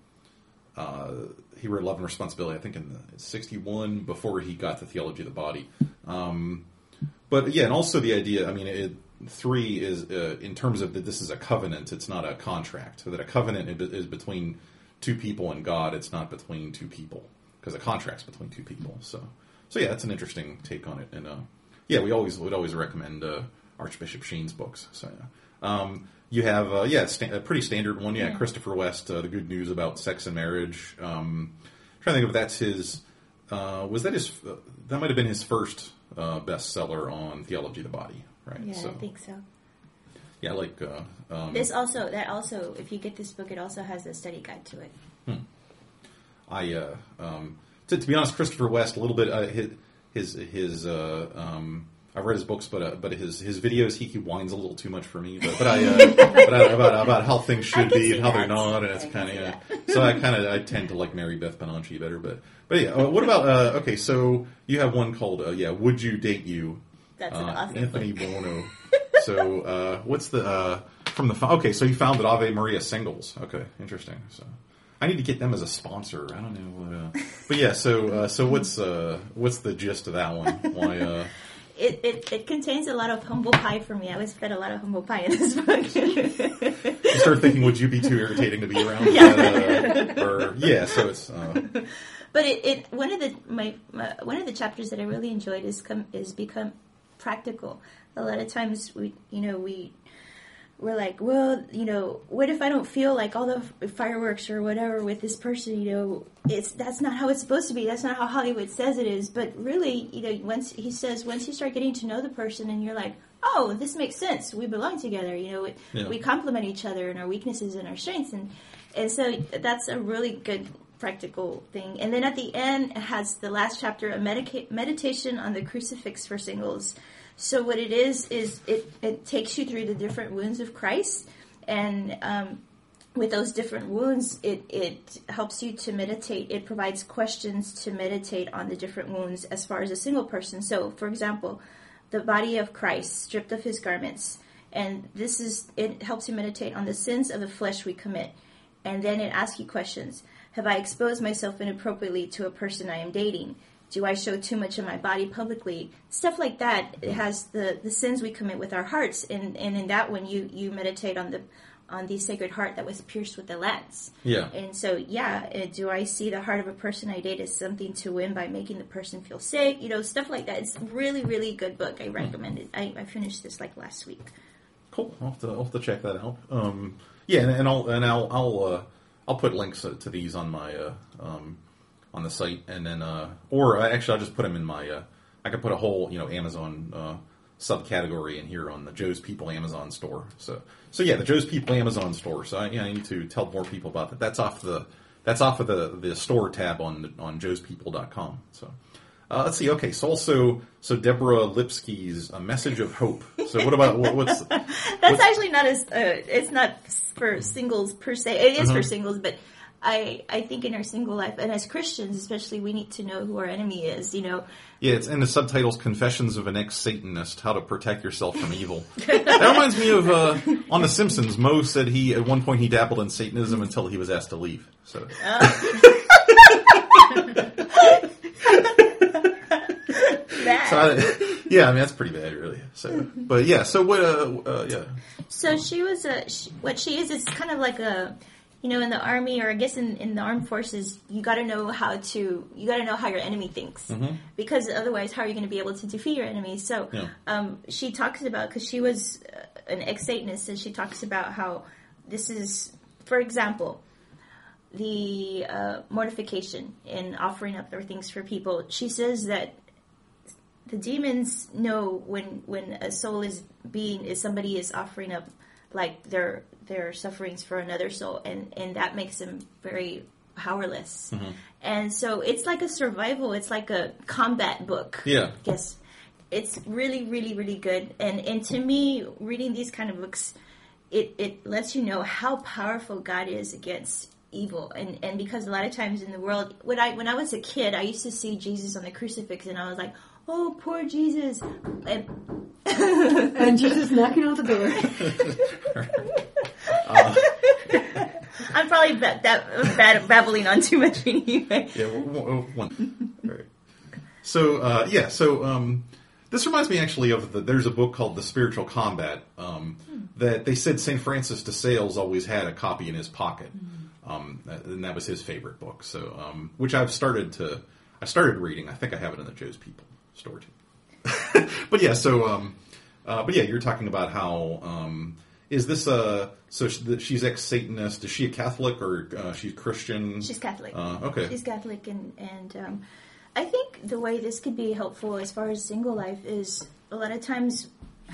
Love and Responsibility, I think in 1961, before he got to Theology of the Body. But yeah, and also the idea. I mean, 3 is in terms of that this is a covenant. It's not a contract. So that a covenant is between 2 people and God. It's not between 2 people, because a contract's between 2 people. So yeah, that's an interesting take on it. And we would always recommend Archbishop Sheen's books. So you have a pretty standard one. Yeah, Christopher West, The Good News About Sex and Marriage. Trying to think if that's his. That might have been his first bestseller on Theology of the Body, right? Yeah, I think so. Yeah, like this also. If you get this book, it also has a study guide to it. To be honest, Christopher West, a little bit. I've read his books, but his videos he whines a little too much for me. But about how things should be and how they're not, and it's kind of So I tend to like Mary Beth Benanchi better. But yeah, what about okay? So you have one called Would You Date You? That's an awesome Anthony book. Bono. So what's the from the okay? So you founded Ave Maria Singles. Okay, interesting. So I need to get them as a sponsor. I don't know, but yeah. So what's the gist of that one? Why? It contains a lot of humble pie for me. I was fed a lot of humble pie in this book. You start thinking, would you be too irritating to be around? So it's. But one of the chapters that I really enjoyed is become practical. A lot of times we're like, well, what if I don't feel like all the fireworks or whatever with this person? That's not how it's supposed to be. That's not how Hollywood says it is. But really, once you start getting to know the person and you're like, oh, this makes sense. We belong together. We complement each other and our weaknesses and our strengths. And so that's a really good practical thing. And then at the end, it has the last chapter, a meditation on the crucifix for singles. So what it is it takes you through the different wounds of Christ, and with those different wounds, it helps you to meditate. It provides questions to meditate on the different wounds as far as a single person. So, for example, the body of Christ stripped of his garments, and it helps you meditate on the sins of the flesh we commit. And then it asks you questions. Have I exposed myself inappropriately to a person I am dating? Do I show too much of my body publicly? Stuff like that. It has the sins we commit with our hearts, and in that one you meditate on the Sacred Heart that was pierced with the lance. Yeah. And so do I see the heart of a person I date as something to win by making the person feel safe? Stuff like that. It's a really, really good book. I recommend it. I finished this like last week. Cool. I'll have to check that out. I'll put links to these on my on the site, and then I'll just put them in my I could put a whole Amazon subcategory in here on the Joe's People Amazon store. So the Joe's People Amazon store. So I need to tell more people about that. That's off of the store tab on joespeople.com. So Let's see. Okay, so Deborah Lipsky's A Message of Hope. So what about what's? That's actually not as it's not for singles per se. It is for singles, but I think in our single life and as Christians, especially, we need to know who our enemy is. You know. Yeah, it's in the subtitles "Confessions of an Ex-Satanist: How to Protect Yourself from Evil." That reminds me of on The Simpsons. Moe said at one point he dabbled in Satanism until he was asked to leave. So. Yeah, I mean that's pretty bad, really. So, but yeah. So what? Yeah. So she was what she is. It's kind of like in the army, or I guess in the armed forces, you got to know how your enemy thinks, because otherwise, how are you going to be able to defeat your enemy? So, she talks about, because she was an ex-Satanist, and she talks about how this is, for example, the mortification in offering up their things for people. She says that the demons know when a soul somebody is offering up like their sufferings for another soul, and that makes them very powerless. And so it's like a survival, it's like a combat book. Yeah. Yes. It's really, really, really good. And to me, reading these kind of books, it lets you know how powerful God is against evil. And because a lot of times in the world, when I was a kid, I used to see Jesus on the crucifix, and I was like, oh, poor Jesus. And Jesus knocking on the door. I'm probably babbling on too much anyway. Yeah, one. Right. So, this reminds me actually of there's a book called The Spiritual Combat that they said St. Francis de Sales always had a copy in his pocket. And that was his favorite book. So, which I started reading. I think I have it in the Joe's People store too. But yeah, you're talking about how is this she's ex-Satanist? Is she a Catholic or she's Christian? She's Catholic. Okay, she's Catholic, and I think the way this could be helpful as far as single life is a lot of times,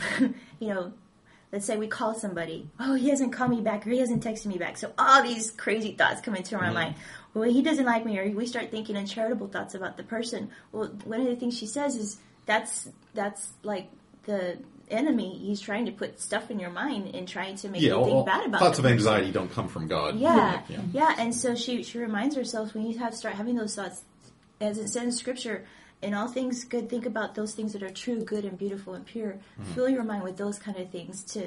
let's say we call somebody, oh, he hasn't called me back, or he hasn't texted me back. So all these crazy thoughts come into our mind. Well, he doesn't like me, or we start thinking uncharitable thoughts about the person. Well, one of the things she says is that's like the enemy. He's trying to put stuff in your mind and trying to make you think bad about it. Thoughts of anxiety don't come from God. Yeah. And so she reminds herself, when you start having those thoughts, as it says in Scripture, in all things good, think about those things that are true, good, and beautiful, and pure. Fill your mind with those kind of things to,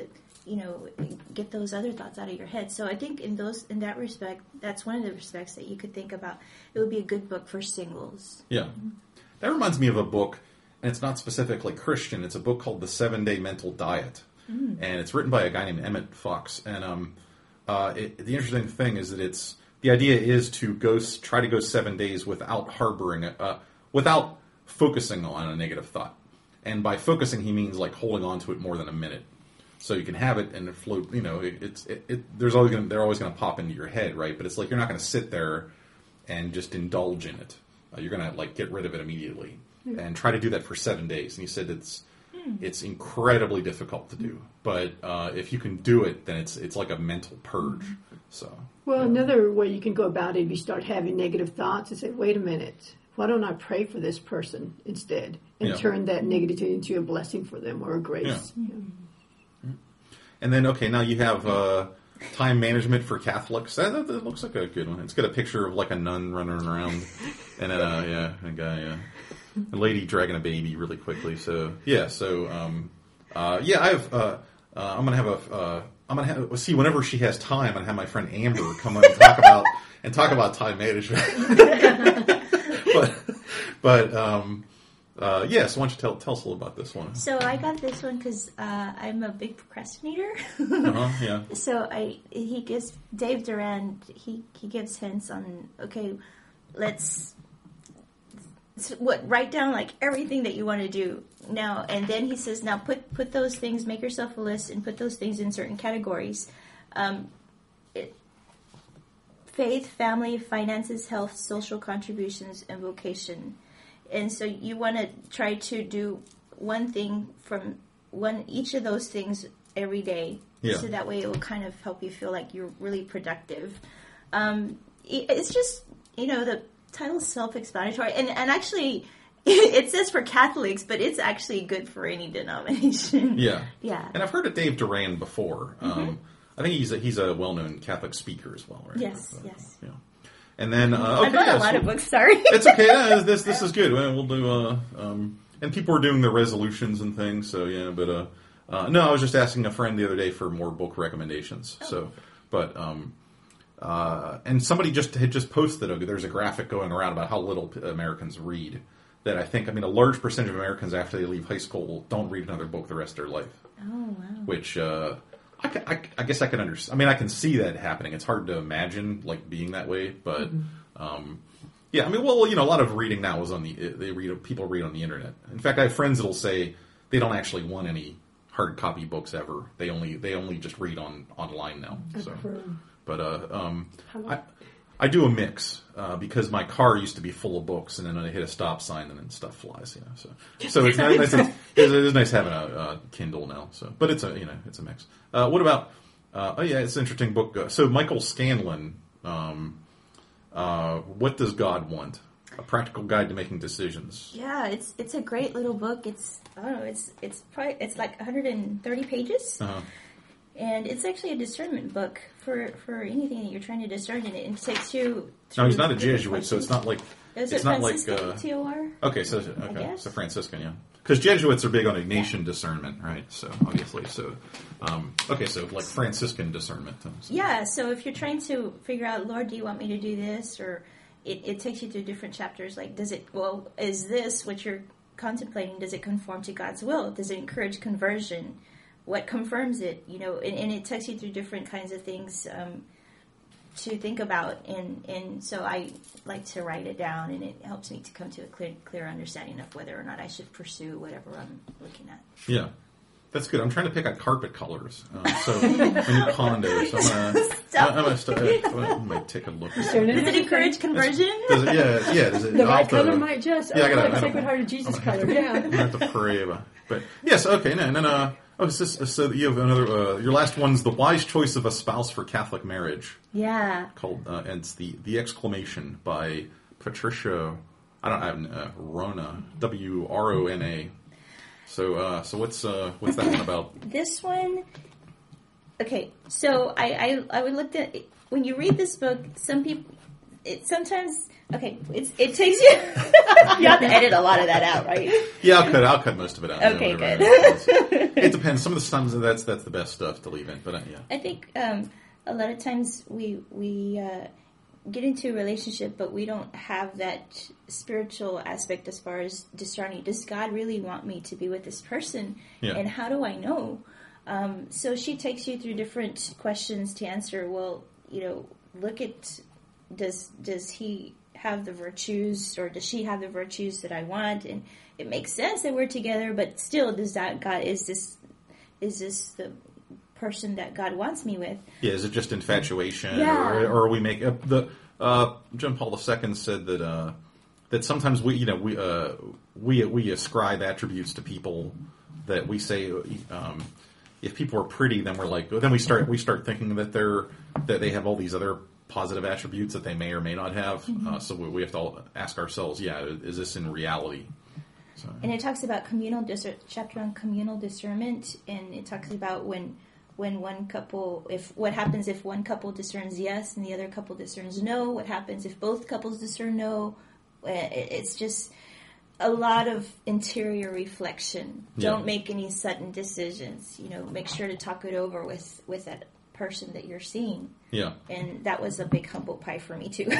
get those other thoughts out of your head. So I think in that respect, that's one of the respects that you could think about. It would be a good book for singles. Yeah. That reminds me of a book, and it's not specifically Christian. It's a book called The 7-Day Mental Diet. And it's written by a guy named Emmett Fox. And the interesting thing is that the idea is to try to go 7 days without harboring without focusing on a negative thought. And by focusing, he means like holding on to it more than a minute. So you can have it and it float. They're always going to pop into your head, right? But it's like you're not going to sit there and just indulge in it. You're going to get rid of it immediately, and try to do that for 7 days. And he said it's incredibly difficult to do, but if you can do it, then it's like a mental purge. So another way you can go about it, if you start having negative thoughts, is say, wait a minute. Why don't I pray for this person instead and turn that negativity into a blessing for them or a grace? Yeah. And then, now you have time management for Catholics. That looks like a good one. It's got a picture of like a nun running around and then, a guy, a lady dragging a baby really quickly. So, I have, I'm going to have, see, whenever she has time, I'm going to have my friend Amber come on and talk about time management. But so why don't you tell us a little about this one? So I got this one because I'm a big procrastinator. So Dave Duran, he gives hints on, let's write down like everything that you want to do now, and then he says, now put those things, make yourself a list and put those things in certain categories. Faith, family, finances, health, social contributions, and vocation. And so you want to try to do one thing from each of those things every day. Yeah. So that way it will kind of help you feel like you're really productive. It's just, the title's self-explanatory. And actually, it says for Catholics, but it's actually good for any denomination. Yeah. Yeah. And I've heard of Dave Duran before. I think he's a well-known Catholic speaker as well, right? Yes, yes. Yeah. And then I bought a lot of books. Sorry. It's okay. Yeah, this is good. We'll do. And people are doing their resolutions and things. So yeah, but no, I was just asking a friend the other day for more book recommendations. Oh. So, but and somebody had just posted. There's a graphic going around about how little Americans read. That a large percentage of Americans after they leave high school don't read another book the rest of their life. Oh wow. Which. I guess I can understand. I can see that happening. It's hard to imagine being that way, but yeah. A lot of reading now is people read on the internet. In fact, I have friends that'll say they don't actually want any hard copy books ever. They only just read online now. So, but I do a mix because my car used to be full of books, and then I hit a stop sign, and then stuff flies. So it's nice. It is nice having a Kindle now. So, but it's a mix. What about? It's an interesting book. So Michael Scanlon, What Does God Want? A Practical Guide to Making Decisions. Yeah, it's a great little book. It's it's like 130 pages. Uh-huh. And it's actually a discernment book for anything that you're trying to discern, and it takes you. No, he's not a Jesuit, so it's not like. Is it Franciscan TOR? Okay, so Franciscan, yeah. Because Jesuits are big on Ignatian discernment, right? So obviously, so like Franciscan discernment. So. Yeah, so if you're trying to figure out, Lord, do you want me to do this, or it takes you through different chapters. Like, is this what you're contemplating? Does it conform to God's will? Does it encourage conversion? What confirms it, and it takes you through different kinds of things to think about, and so I like to write it down, and it helps me to come to a clear understanding of whether or not I should pursue whatever I'm looking at. Yeah, that's good. I'm trying to pick out carpet colors, so a new condo. So I might take a look. Does it encourage conversion? Does it? The right color might just. Yeah, I got like Sacred Heart of Jesus color. Yeah, I have to pray about. But yes, okay, and then. So you have another. Your last one's The Wise Choice of a Spouse for Catholic Marriage. Yeah. Called and it's the Exclamation by Patricia. Rona, Wrona. So what's that one about? This one. Okay, so I would look at when you read this book. Some people, sometimes. Okay, it takes you. You have to edit a lot of that out, right? Yeah, I'll cut most of it out. Okay, good. It depends. Some of the times that's the best stuff to leave in, but yeah. I think a lot of times we get into a relationship, but we don't have that spiritual aspect as far as discerning. Does God really want me to be with this person? Yeah. And how do I know? So she takes you through different questions to answer. Well, look at does he have the virtues, or does she have the virtues that I want? And it makes sense that we're together, but still, is this the person that God wants me with? Yeah, is it just infatuation? Yeah. Or we make John Paul II said that sometimes we ascribe attributes to people that we say if people are pretty, then we start thinking that they have all these other positive attributes that they may or may not have. Mm-hmm. So we have to ask ourselves, is this in reality? So. And it talks about chapter on communal discernment, and it talks about when one couple, what happens if one couple discerns yes and the other couple discerns no. What happens if both couples discern no? It's just a lot of interior reflection. Yeah. Don't make any sudden decisions. Make sure to talk it over with that person that you're seeing. Yeah. And that was a big humble pie for me too.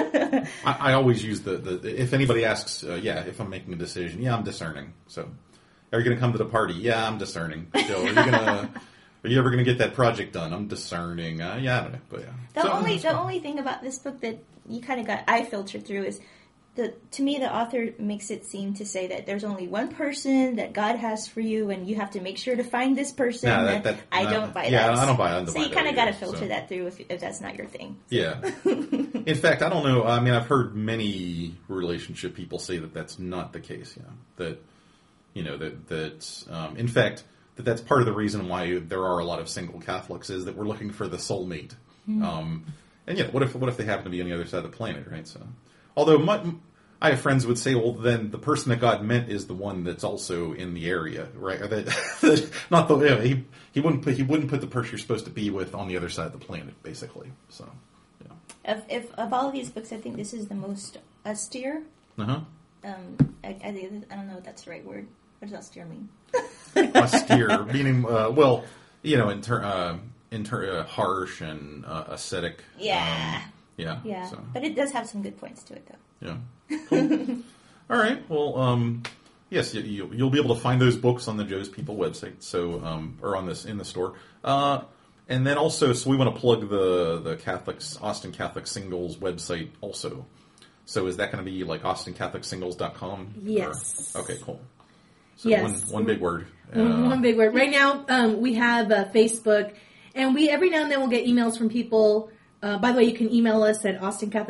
I always use the if anybody asks, if I'm making a decision, I'm discerning. So, are you going to come to the party? Yeah, I'm discerning. So, are you ever going to get that project done? I'm discerning. I don't know. But yeah. The only thing about this book that you kind of I filtered through is to me, the author makes it seem to say that there's only one person that God has for you, and you have to make sure to find this person. I don't buy that. Yeah, I don't buy that. So you kind of got to filter that through if that's not your thing. Yeah. In fact, I don't know. I mean, I've heard many relationship people say that that's not the case. In fact, that's part of the reason why there are a lot of single Catholics is that we're looking for the soulmate. Mm-hmm. And what if they happen to be on the other side of the planet, right? So, although I have friends who would say, well, then the person that God meant is the one that's also in the area, right? Or not the he wouldn't put the person you're supposed to be with on the other side of the planet, basically. So, yeah. If of all of these books, I think this is the most austere. Uh-huh. I don't know if that's the right word. What does austere mean? Austere, meaning, well, harsh and ascetic. Yeah. Yeah. So. But it does have some good points to it, though. Yeah. Cool. All right. Well, yes, you'll be able to find those books on the Joe's People website. So, or in the store. And then also, so we want to plug the Austin Catholic Singles website also. So is that going to be like austincatholicsingles.com? Yes. Or? Okay, cool. So yes. One big word. One big word. Right now, we have Facebook, and we every now and then we'll get emails from people. By the way, you can email us at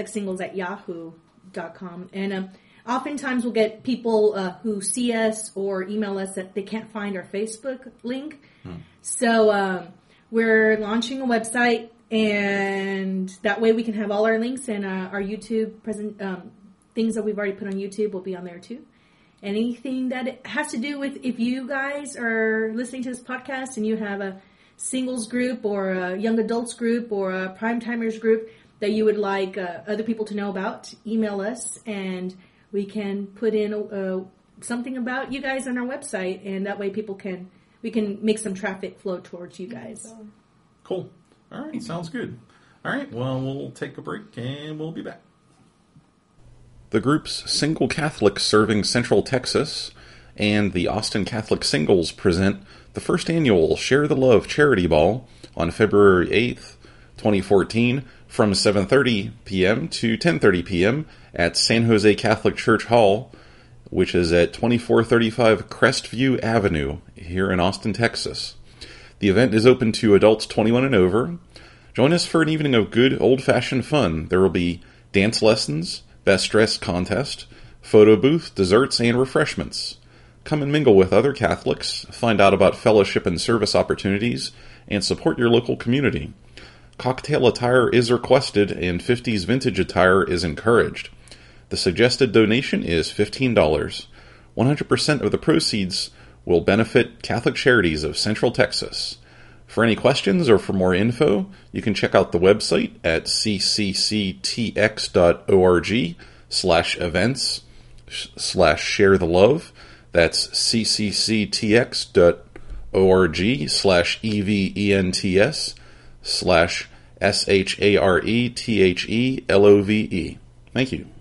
austincatholicsingles@yahoo.com. And oftentimes we'll get people who see us or email us that they can't find our Facebook link. So we're launching a website, and that way we can have all our links, and our YouTube things that we've already put on YouTube will be on there too. Anything that has to do with, if you guys are listening to this podcast and you have a singles group or a young adults group or a prime timers group that you would like other people to know about, email us and we can put in something about you guys on our website, and that way we can make some traffic flow towards you guys. Cool. All right, sounds good. All right, well, we'll take a break and we'll be back. The groups Single Catholics Serving Central Texas and the Austin Catholic Singles present the first annual Share the Love Charity Ball on February 8th, 2014 from 7:30 p.m. to 10:30 p.m. at San Jose Catholic Church Hall, which is at 2435 Crestview Avenue here in Austin, Texas. The event is open to adults 21 and over. Join us for an evening of good old-fashioned fun. There will be dance lessons, best dressed contest, photo booth, desserts, and refreshments. Come and mingle with other Catholics, find out about fellowship and service opportunities, and support your local community. Cocktail attire is requested, and 50s vintage attire is encouraged. The suggested donation is $15. 100% of the proceeds will benefit Catholic Charities of Central Texas. For any questions or for more info, you can check out the website at ccctx.org/events/share-the-love. That's ccctx.org/events/SHARETHELOVE. Thank you.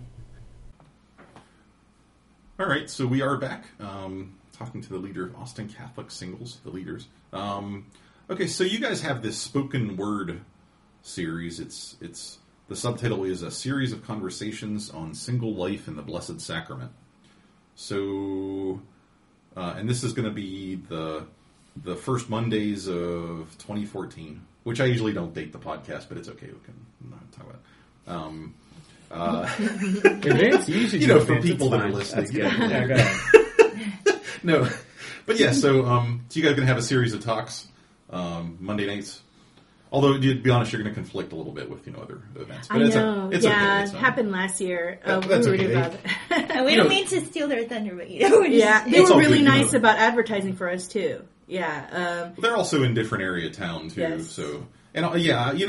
All right, so we are back talking to the leader of Austin Catholic Singles, the leaders. Okay, so you guys have this spoken word series. It's the subtitle is A Series of Conversations on Single Life in the Blessed Sacrament. So, and this is going to be the first Mondays of 2014, which I usually don't date the podcast, but it's okay. We can talk about it. Events, you for people that are listening. That's good. Yeah, go ahead. No, but yeah, so you guys are going to have a series of talks Monday nights. Although, to be honest, you're going to conflict a little bit with other events. But I know. It's yeah, okay. it happened last year. That's we were okay. about it. And we don't mean to steal their thunder, but they were really nice about advertising for us too. Yeah. They're also in different area of town too. Yes. So, and actually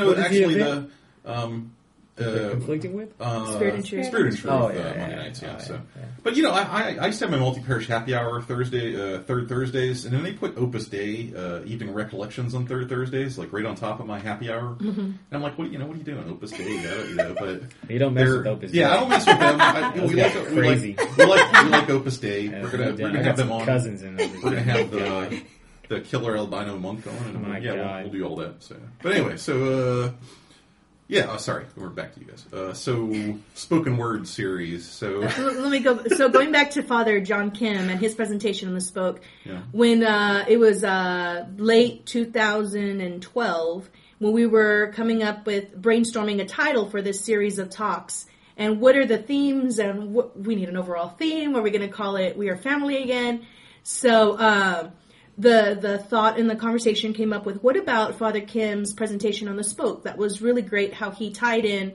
conflicting with? Spirit and Truth. Spirit and Truth Monday nights, yeah. Yeah. But I used to have my multi-parish happy hour third Thursdays, and then they put Opus Dei evening recollections on third Thursdays, like right on top of my happy hour. Mm-hmm. And I'm like, what are you doing, Opus Dei? But you don't mess with Opus Dei. Yeah, I don't mess with them. We like Opus Dei. Yeah, we're gonna have them on. Cousins in everything. We're gonna have the killer albino monk on, and we'll do all that. So, but anyway, so. Yeah, sorry, we're back to you guys. So, spoken word series. So let me go. So going back to Father John Kim and his presentation on the Spoke, yeah. When it was late 2012, when we were coming up with brainstorming a title for this series of talks, and what are the themes, and we need an overall theme. Are we going to call it "We Are Family" again? So. The thought in the conversation came up with, what about Father Kim's presentation on the Spoke? That was really great, how he tied in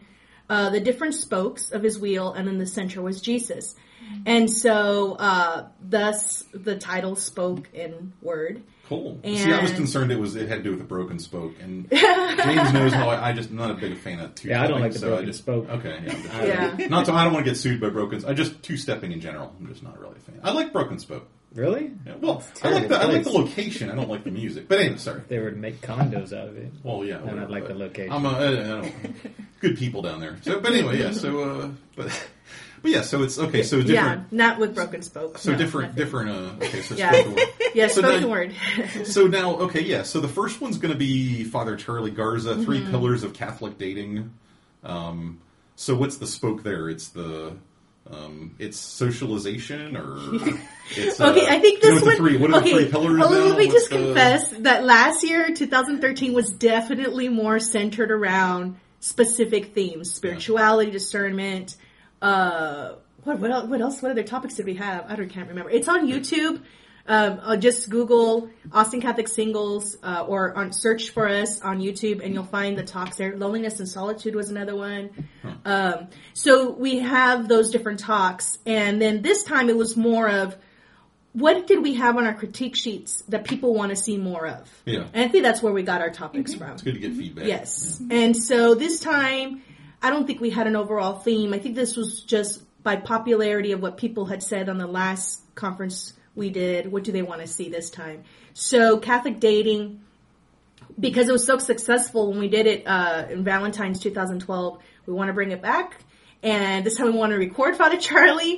the different spokes of his wheel, and then the center was Jesus. And so, thus the title Spoke in Word. Cool. And See, I was concerned it had to do with a broken spoke, and James knows how I'm not a big fan of two-stepping. Yeah, I don't like the so broken spoke. Okay, Yeah. I don't want to get sued by broken. I just two-stepping in general. I'm just not really a fan. I like broken spoke. Really? Yeah, well, It's I like terrible the place. location. I don't like the music. But anyway, sorry. If they were to make condos out of it. Well, yeah, And I'd like the location. I'm I don't good people down there. So, but anyway, yeah. So, but yeah. So it's okay. So different. Yeah, not with broken spoke. So No, different. nothing. Okay. So Yeah. spoken word. Yeah, So spoken now- word. So now, okay, yeah. So the first one's going to be Father Charlie Garza, 3 Mm-hmm. Pillars of Catholic Dating. So what's the spoke there? It's socialization, or it's Okay, I think this what one. What are the 3 pillars? Oh, now? let me What's just the- confess that last year, 2013, was definitely more centered around specific themes: spirituality, discernment. What else? What other topics did we have? Can't remember. It's on YouTube. Just Google Austin Catholic Singles, or search for us on YouTube, and you'll find the talks there. Loneliness and Solitude was another one. So we have those different talks, and then this time it was more of what did we have on our critique sheets that people want to see more of. Yeah. And I think that's where we got our topics from. It's good to get feedback. Yes. And so this time, I don't think we had an overall theme. I think this was just by popularity of what people had said on the last conference we did. What do they want to see this time? So Catholic dating, because it was so successful when we did it in Valentine's 2012, we want to bring it back. And this time we want to record Father Charlie.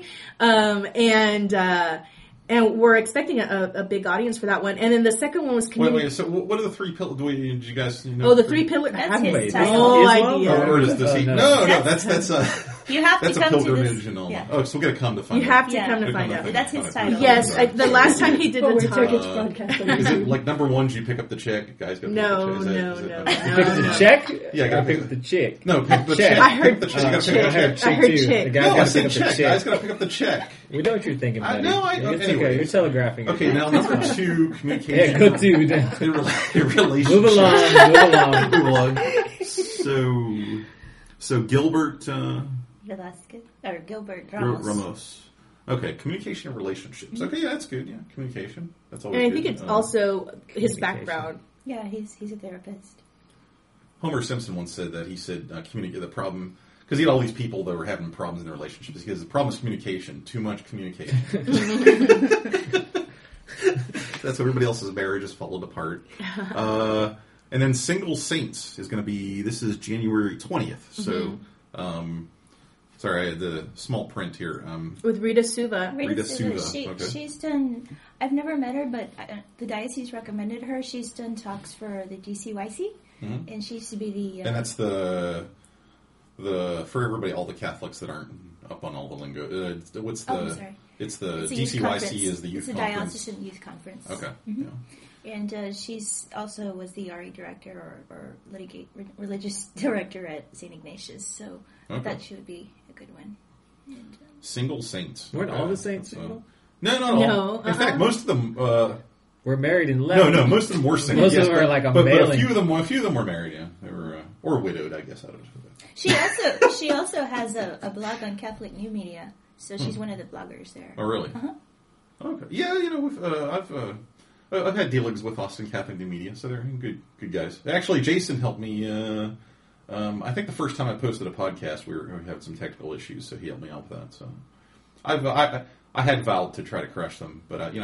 And we're expecting a big audience for that one. And then the second one was Wait. So what are the 3 pillars? Did you guys know? Oh, the 3 pillars. I That's have his no title. idea. Or is this? No. No, that's You have that's to a come to pilgrimage this. and all. Yeah. Oh, so we got to come to find You out. have to Yeah. come to We'll find come out. to That's his find title. out. Yes, the last time he did But the we're taking talk. broadcast on Is it YouTube. like number 1? You pick up the check, guys? Go pick No, up the check. no, Is it- no. okay. You pick up the check? Yeah, I I gotta pick pick up the chick. No, pick the Check. check. I heard Pick up the check. You gotta pick check. up the I heard check. chick I heard too. chick. The guy's No, I gotta said pick up the check. Guys chick. gotta pick up the check. We know what you're thinking, I buddy. know, I- It's anyways. okay. You're telegraphing. Okay, now number 2, communication. Yeah, good dude. Your relationship. Move along. Move along. So Gilbert Velasquez or Gilbert Ramos. Ramos. Okay, communication and relationships. Okay, yeah, that's good. Yeah, communication. That's always And I good. think it's also his Communication. background. Yeah, he's a therapist. Homer Simpson once said that. He said, communicate the problem, because he had all these people that were having problems in their relationships. He goes, the problem is communication. Too much communication. That's how everybody else's marriage has fallen apart. And then Single Saints is going to be, this is January 20th. So, sorry, I had the small print here. With Rita Suva. Rita Suva, okay. She's done. I've never met her, but the diocese recommended her. She's done talks for the DCYC, and she used to be the. And that's the for everybody, all the Catholics that aren't up on all the lingo. What's the? I'm sorry. It's the It's a youth DCYC conference. is the youth it's conference. a diocesan youth conference. Okay. Mhm. Yeah. And she's also was the RE director or religious director at St. Ignatius, so I Okay. thought she would be a good one. And, Single Saints. Weren't Okay. all the saints So- single? No, not all. No, In fact, most of them. We're married and left. No, most of them were single. Most of yes, them are like a but a mailing. few of them were married. Yeah, they were or widowed, I guess. I don't know. she also has a blog on Catholic New Media, so she's one of the bloggers there. Oh, really? Okay. Yeah, I've had dealings with Austin Catholic New Media, so they're good guys. Actually, Jason helped me. I think the first time I posted a podcast, we had some technical issues, so he helped me out with that. So, I had vowed to try to crush them, but I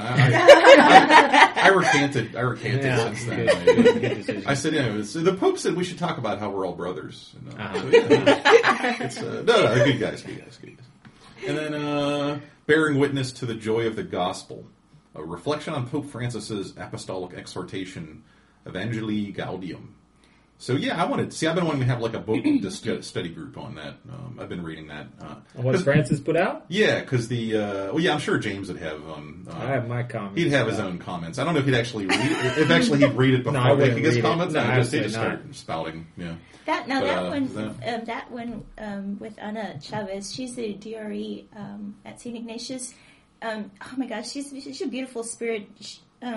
recanted. I recanted Yeah, since then. good decision. I said, the Pope said we should talk about how we're all brothers. So, it's good guys. And then bearing witness to the joy of the gospel, a reflection on Pope Francis's apostolic exhortation, Evangelii Gaudium. So yeah, I've been wanting to have like a book study group on that. I've been reading that. What Francis put out? Yeah, because I'm sure James would have. I have my comments. He'd have his own comments. I don't know if he'd actually read it. If actually he'd read it before I wouldn't making his read it. comments. No, He'd just absolutely start not. spouting. Yeah. That But, one with Ana Chavez. She's the DRE at St. Ignatius. Oh my gosh, she's a beautiful spirit.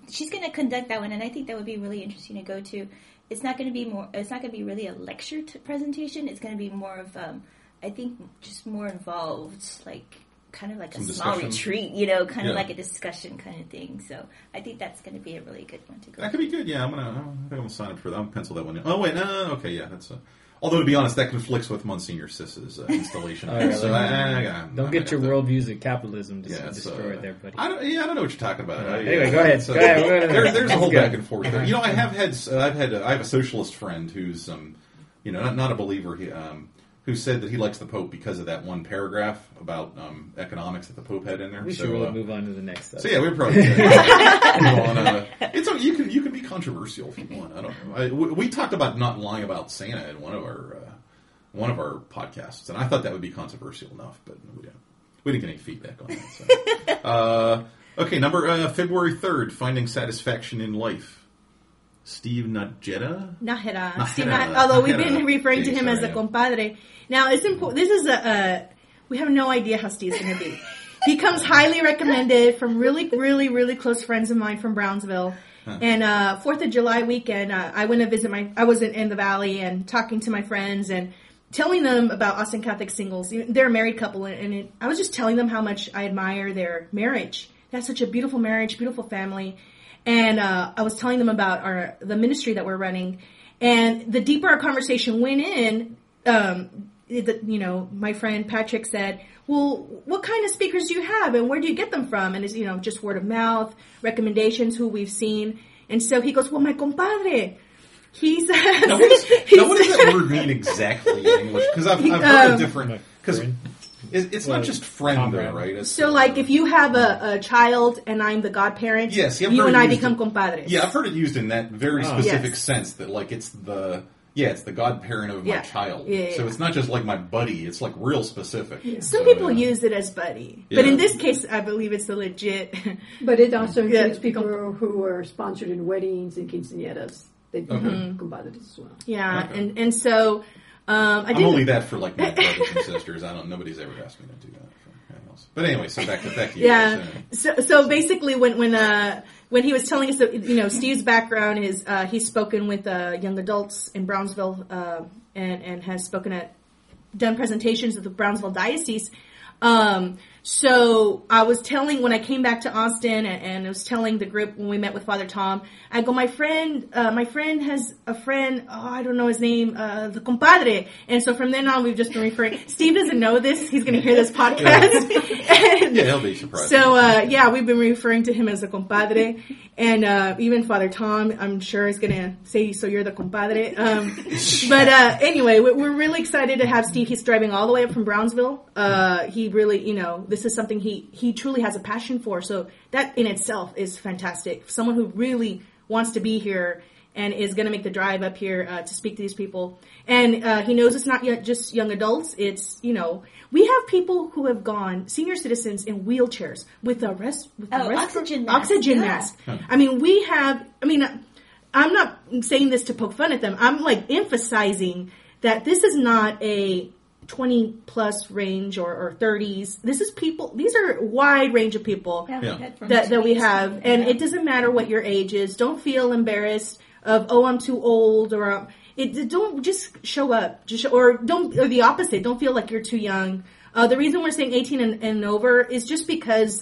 she's going to conduct that one, and I think that would be really interesting to go to. It's not going to be really a lecture presentation. It's going to be more of, I think, just more involved, like kind of like a small retreat, kind of like a discussion kind of thing. So I think that's going to be a really good one to go. That could be good. Yeah, I'm gonna sign up for that. I'm gonna pencil that one in. Oh wait, no, okay, yeah, that's. Although to be honest, that conflicts with Monsignor Sis's installation. Really? So don't get your worldvie's of capitalism destroyed there, buddy. I don't know what you're talking about. Anyway, go ahead. There's a whole back and forth there. I have a socialist friend who's not a believer. Who said that he likes the Pope because of that one paragraph about economics that the Pope had in there. We should really move on to the next stuff. So yeah, we probably move on. You can be controversial if you want. I don't know. We talked about not lying about Santa in one of our podcasts, and I thought that would be controversial enough, but we didn't get any feedback on that. So. Okay, February 3rd, Finding Satisfaction in Life. Steve Nájera? Nájera. Although we've been referring to him as the compadre. Now, it's important. This is we have no idea how Steve's going to be. He comes highly recommended from really, really, really close friends of mine from Brownsville. And 4th of July weekend, I went to visit I was in the Valley and talking to my friends and telling them about Austin Catholic Singles. They're a married couple, and I was just telling them how much I admire their marriage. They have such a beautiful marriage, beautiful family. And I was telling them about the ministry that we're running. And the deeper our conversation went in, my friend Patrick said, well, what kind of speakers do you have and where do you get them from? And it's, just word of mouth, recommendations, who we've seen. And so he goes, well, my compadre. He says... Now, what does that word mean exactly in English? Because I've heard a different... Because it's not just friend, though, right? It's, if you have a child and I'm the godparent, yes, you and I become compadres. Yeah, I've heard it used in that very specific sense that, it's the godparent of my child. Yeah. So it's not just like my buddy; it's like real specific. Yeah. Some people use it as buddy, but in this case, I believe it's the legit. But it also includes people who are sponsored in weddings and quinceañeras. They become compadres as well. Yeah, okay. and so. I'm only that for my brothers and sisters. Nobody's ever asked me to do that for anything else. But anyway, so back to you. Yeah. So basically, when he was telling us that Steve's background is he's spoken with young adults in Brownsville and has done presentations at the Brownsville Diocese. So I was telling, when I came back to Austin and I was telling the group when we met with Father Tom, I go, my friend has a friend, I don't know his name, the compadre. And so from then on, we've just been referring, Steve doesn't know this, he's going to hear this podcast. Yeah, he'll be surprised. So, we've been referring to him as the compadre. And, even Father Tom, I'm sure is going to say, so you're the compadre. But anyway, we're really excited to have Steve. He's driving all the way up from Brownsville. He really, this is something he truly has a passion for. So that in itself is fantastic. Someone who really wants to be here and is going to make the drive up here to speak to these people. And he knows it's not yet just young adults. It's, we have people who have gone, senior citizens in wheelchairs with oxygen mask. Yeah. I mean, I'm not saying this to poke fun at them. I'm emphasizing that this is not a 20 plus range or 30s. These are a wide range of people that we have. And it doesn't matter what your age is. Don't feel embarrassed of, I'm too old or don't just show up. Or the opposite. Don't feel like you're too young. The reason we're saying 18 and over is just because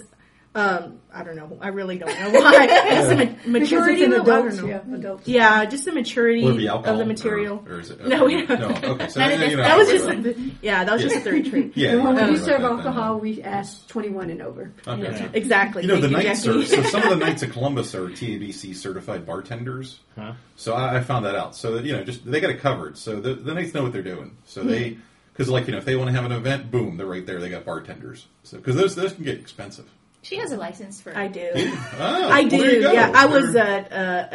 I don't know. I really don't know why. It's the maturity of adults. Adults. Yeah, just the maturity of the material. Or is it? Okay. No, we don't. No, okay. So that was just the retreat. Yeah. And when we serve alcohol, we ask 21 and over. Okay. Yeah. Exactly. The Knights so some of the Knights of Columbus are TABC certified bartenders. Huh? So I found that out. So that, they got it covered. So the Knights know what they're doing. So they, because if they want to have an event, boom, they're right there. They got bartenders. So because those can get expensive. She has a license for it. I do. Oh, I do. Well, there you go. Yeah, I was at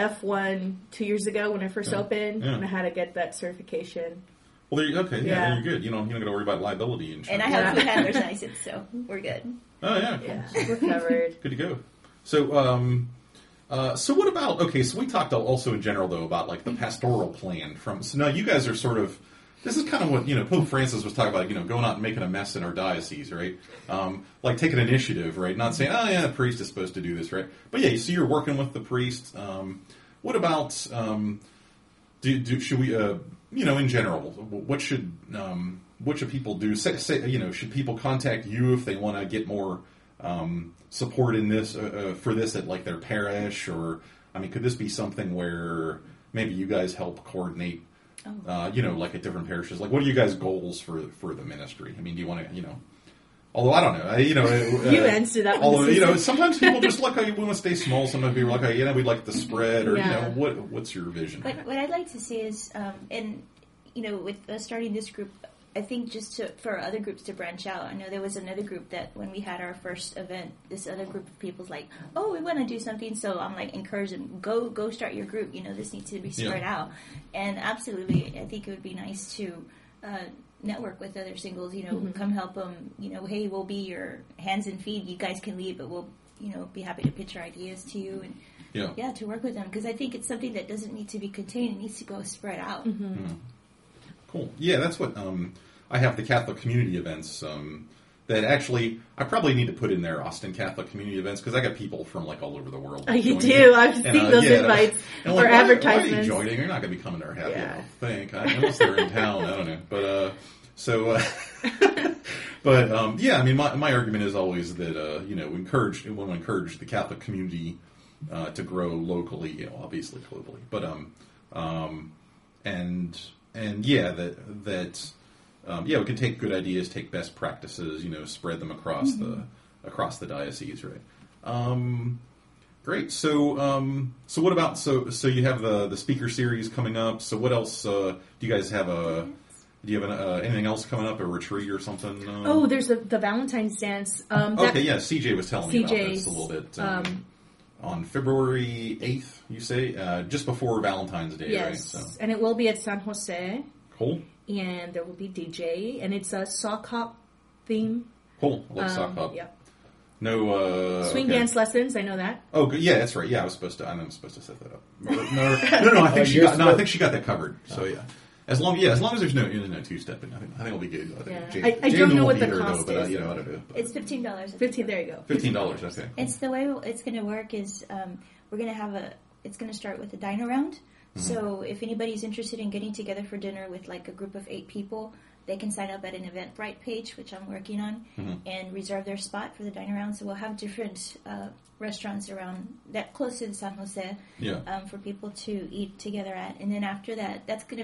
F1 2 years ago when I first opened, and I had to get that certification. Well, then you're good. You don't got to worry about liability insurance. And I have food handler's license, so we're good. Oh yeah, cool. Yeah, we're covered. Good to go. So, so what about? Okay, so we talked also in general though about the pastoral plan. So now you guys are sort of this is kind of what, Pope Francis was talking about, going out and making a mess in our diocese, right? Like taking initiative, right? Not saying, oh yeah, the priest is supposed to do this, right? But yeah, you see you're working with the priest. What about, should we, in general, what should people do? Say, should people contact you if they want to get more support in this, for this at like their parish? Or, could this be something where maybe you guys help coordinate, like at different parishes? Like, what are you guys' goals for the ministry? Do you want to, although I don't know, you answer that. Although, sometimes people just look, we want to stay small. Sometimes people are like, we'd like to spread, or, what's your vision? What I'd like to see is, with starting this group, I think just for other groups to branch out. I know there was another group that when we had our first event, this other group of people's like, oh, we want to do something. So I'm like, encourage them, go start your group. This needs to be spread out. And absolutely, I think it would be nice to network with other singles, come help them, hey, we'll be your hands and feet. You guys can lead, but we'll, be happy to pitch our ideas to you and to work with them. Because I think it's something that doesn't need to be contained. It needs to go spread out. Mm-hmm. Cool. Yeah, that's what I have the Catholic community events that actually I probably need to put in there Austin Catholic community events because I got people from like all over the world. Oh, you do? I've seen those invites for advertisements. Why are you joining? You're not going to be coming to our happy hour, I think. Unless they're in town, I don't know. But my argument is always that we want to encourage the Catholic community to grow locally, obviously globally, but we can take good ideas, take best practices, spread them across the diocese, right? Great. So what about so you have the speaker series coming up. So what else do you guys have? Do you have anything else coming up? A retreat or something? There's the Valentine's dance. CJ was telling me about this a little bit. On February 8th, you say, just before Valentine's Day, yes. Right? So. And it will be at San Jose. Cool. And there will be DJ, and it's a sock hop theme. Cool. I like sock hop. Yep. No swing dance lessons. I know that. Oh, good. Yeah, that's right. Yeah, I'm supposed to set that up. No. I think she got that covered. So yeah, as long as there's no two-stepping, I think it'll be good. I don't know what the cost is. I don't know. It's $15. $15. There you go. $15. Okay. It's the way it's going to work is we're going to have it's going to start with a dine around. Mm-hmm. So if anybody's interested in getting together for dinner with like a group of 8 people, they can sign up at an Eventbrite page, which I'm working on, and reserve their spot for the dine around. So we'll have different restaurants around that close to San Jose for people to eat together at. And then after that,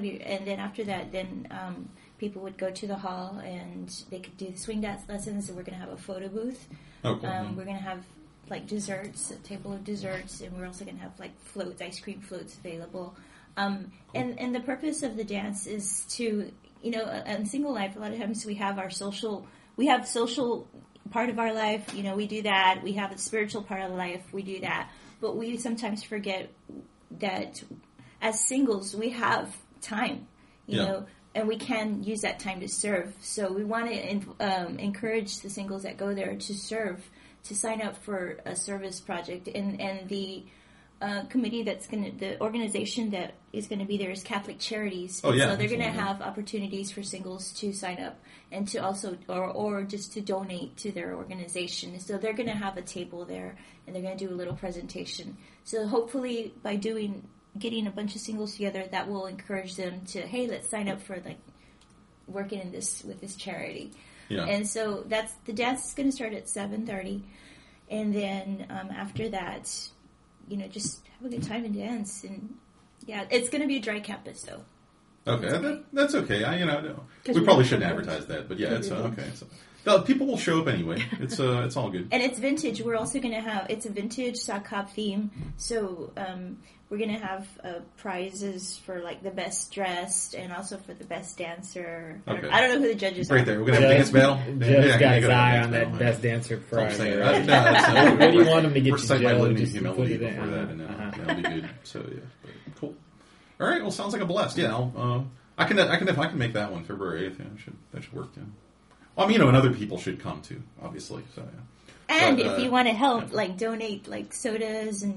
people would go to the hall and they could do the swing dance lessons. And we're going to have a photo booth. Oh, cool. We're going to have like desserts, a table of desserts, and we're also going to have like floats, ice cream floats available. Cool. And the purpose of the dance is to, in single life, a lot of times we have social part of our life, we do that. We have a spiritual part of life, we do that. But we sometimes forget that as singles, we have time, you know, and we can use that time to serve. So we want to encourage the singles that go there to serve, to sign up for a service project. And the committee the organization that is going to be there is Catholic Charities. Oh, yeah. So they're going to have opportunities for singles to sign up and to also, or just to donate to their organization. So they're going to have a table there and they're going to do a little presentation. So hopefully by getting a bunch of singles together, that will encourage them to, hey, let's sign up for like working with this charity. Yeah. And so the dance is going to start at 7:30, and then after that, just have a good time and dance. And yeah, it's going to be a dry campus though. Okay, that's okay. We probably shouldn't advertise that, but yeah, it's okay. So, people will show up anyway. It's all good. And it's vintage. We're also going to it's a vintage sock hop theme. So we're going to have prizes for like the best dressed and also for the best dancer. Okay. I don't know who the judges are. Right there. We're going to have a dance battle. Joe's got his eye on that best dancer prize. What do you want him to get Recite you, my Joe? litany Just humility put it before in. that, and that'll be good. So yeah, but cool. All right. Well, sounds like a blast. Yeah, I can make that one February 8th. Yeah, that should work. Yeah. Well, and other people should come too, obviously. So yeah. And if you want to help, like donate like sodas and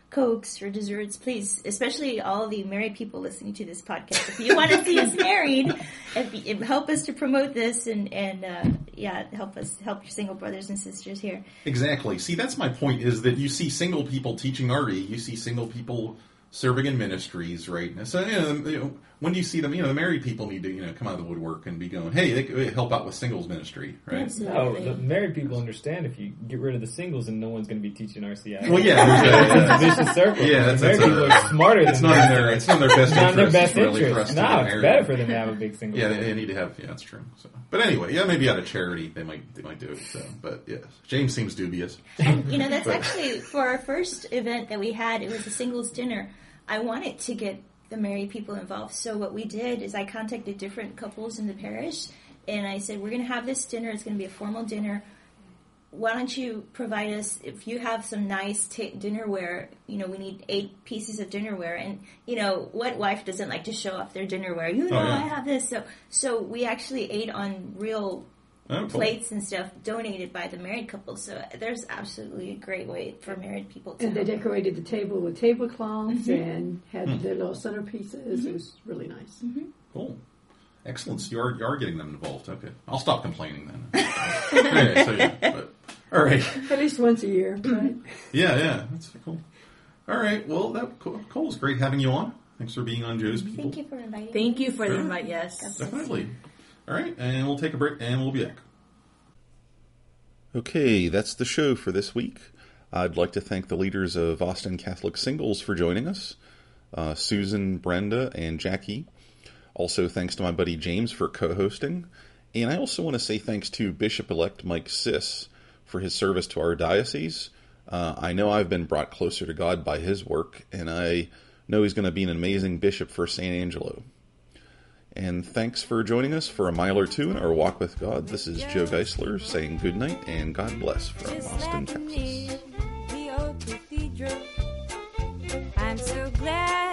Cokes or desserts, please, especially all the married people listening to this podcast. If you want to see us married, help us to promote this and help your single brothers and sisters here. Exactly. See, that's my point, is that you see single people teaching RE, you see single people serving in ministries, right? So, when do you see them? The married people need to, come out of the woodwork and be going, hey, they could help out with singles ministry, right? Absolutely. No, the married people understand if you get rid of the singles and no one's going to be teaching RCI. Well, yeah. It's a vicious circle. Yeah, the married people are smarter than that. It's not in their best interest. Not in their best really interest. No, it's better for them to have a big single. Yeah, they need to have, that's true. So, but anyway, maybe out of charity they might do it. So, but yes, James seems dubious. And, that's actually, for our first event that we had, it was a singles dinner. I wanted to get the married people involved. So what we did is I contacted different couples in the parish, and I said, we're going to have this dinner. It's going to be a formal dinner. Why don't you provide us, if you have some nice dinnerware, we need 8 pieces of dinnerware. And, what wife doesn't like to show off their dinnerware? I have this. So we actually ate on real plates and stuff donated by the married couple. So there's absolutely a great way for married people to. And they decorated the table with tablecloths and had their little centerpieces. It was really nice. Mm-hmm. Cool. Excellent. So you are getting them involved. Okay. I'll stop complaining then. All right. At least once a year, right? Yeah. That's cool. All right. Well, Cole, it was great having you on. Thanks for being on Joe's People. Thank you for inviting me. Thank you for the invite, yes. Definitely. All right, and we'll take a break, and we'll be back. Okay, that's the show for this week. I'd like to thank the leaders of Austin Catholic Singles for joining us, Susan, Brenda, and Jackie. Also, thanks to my buddy James for co-hosting. And I also want to say thanks to Bishop-elect Mike Siss for his service to our diocese. I know I've been brought closer to God by his work, and I know he's going to be an amazing bishop for San Angelo. And thanks for joining us for a mile or two in our walk with God. This is Joe Geisler saying good night and God bless from Austin, Texas. The old cathedral. I'm so glad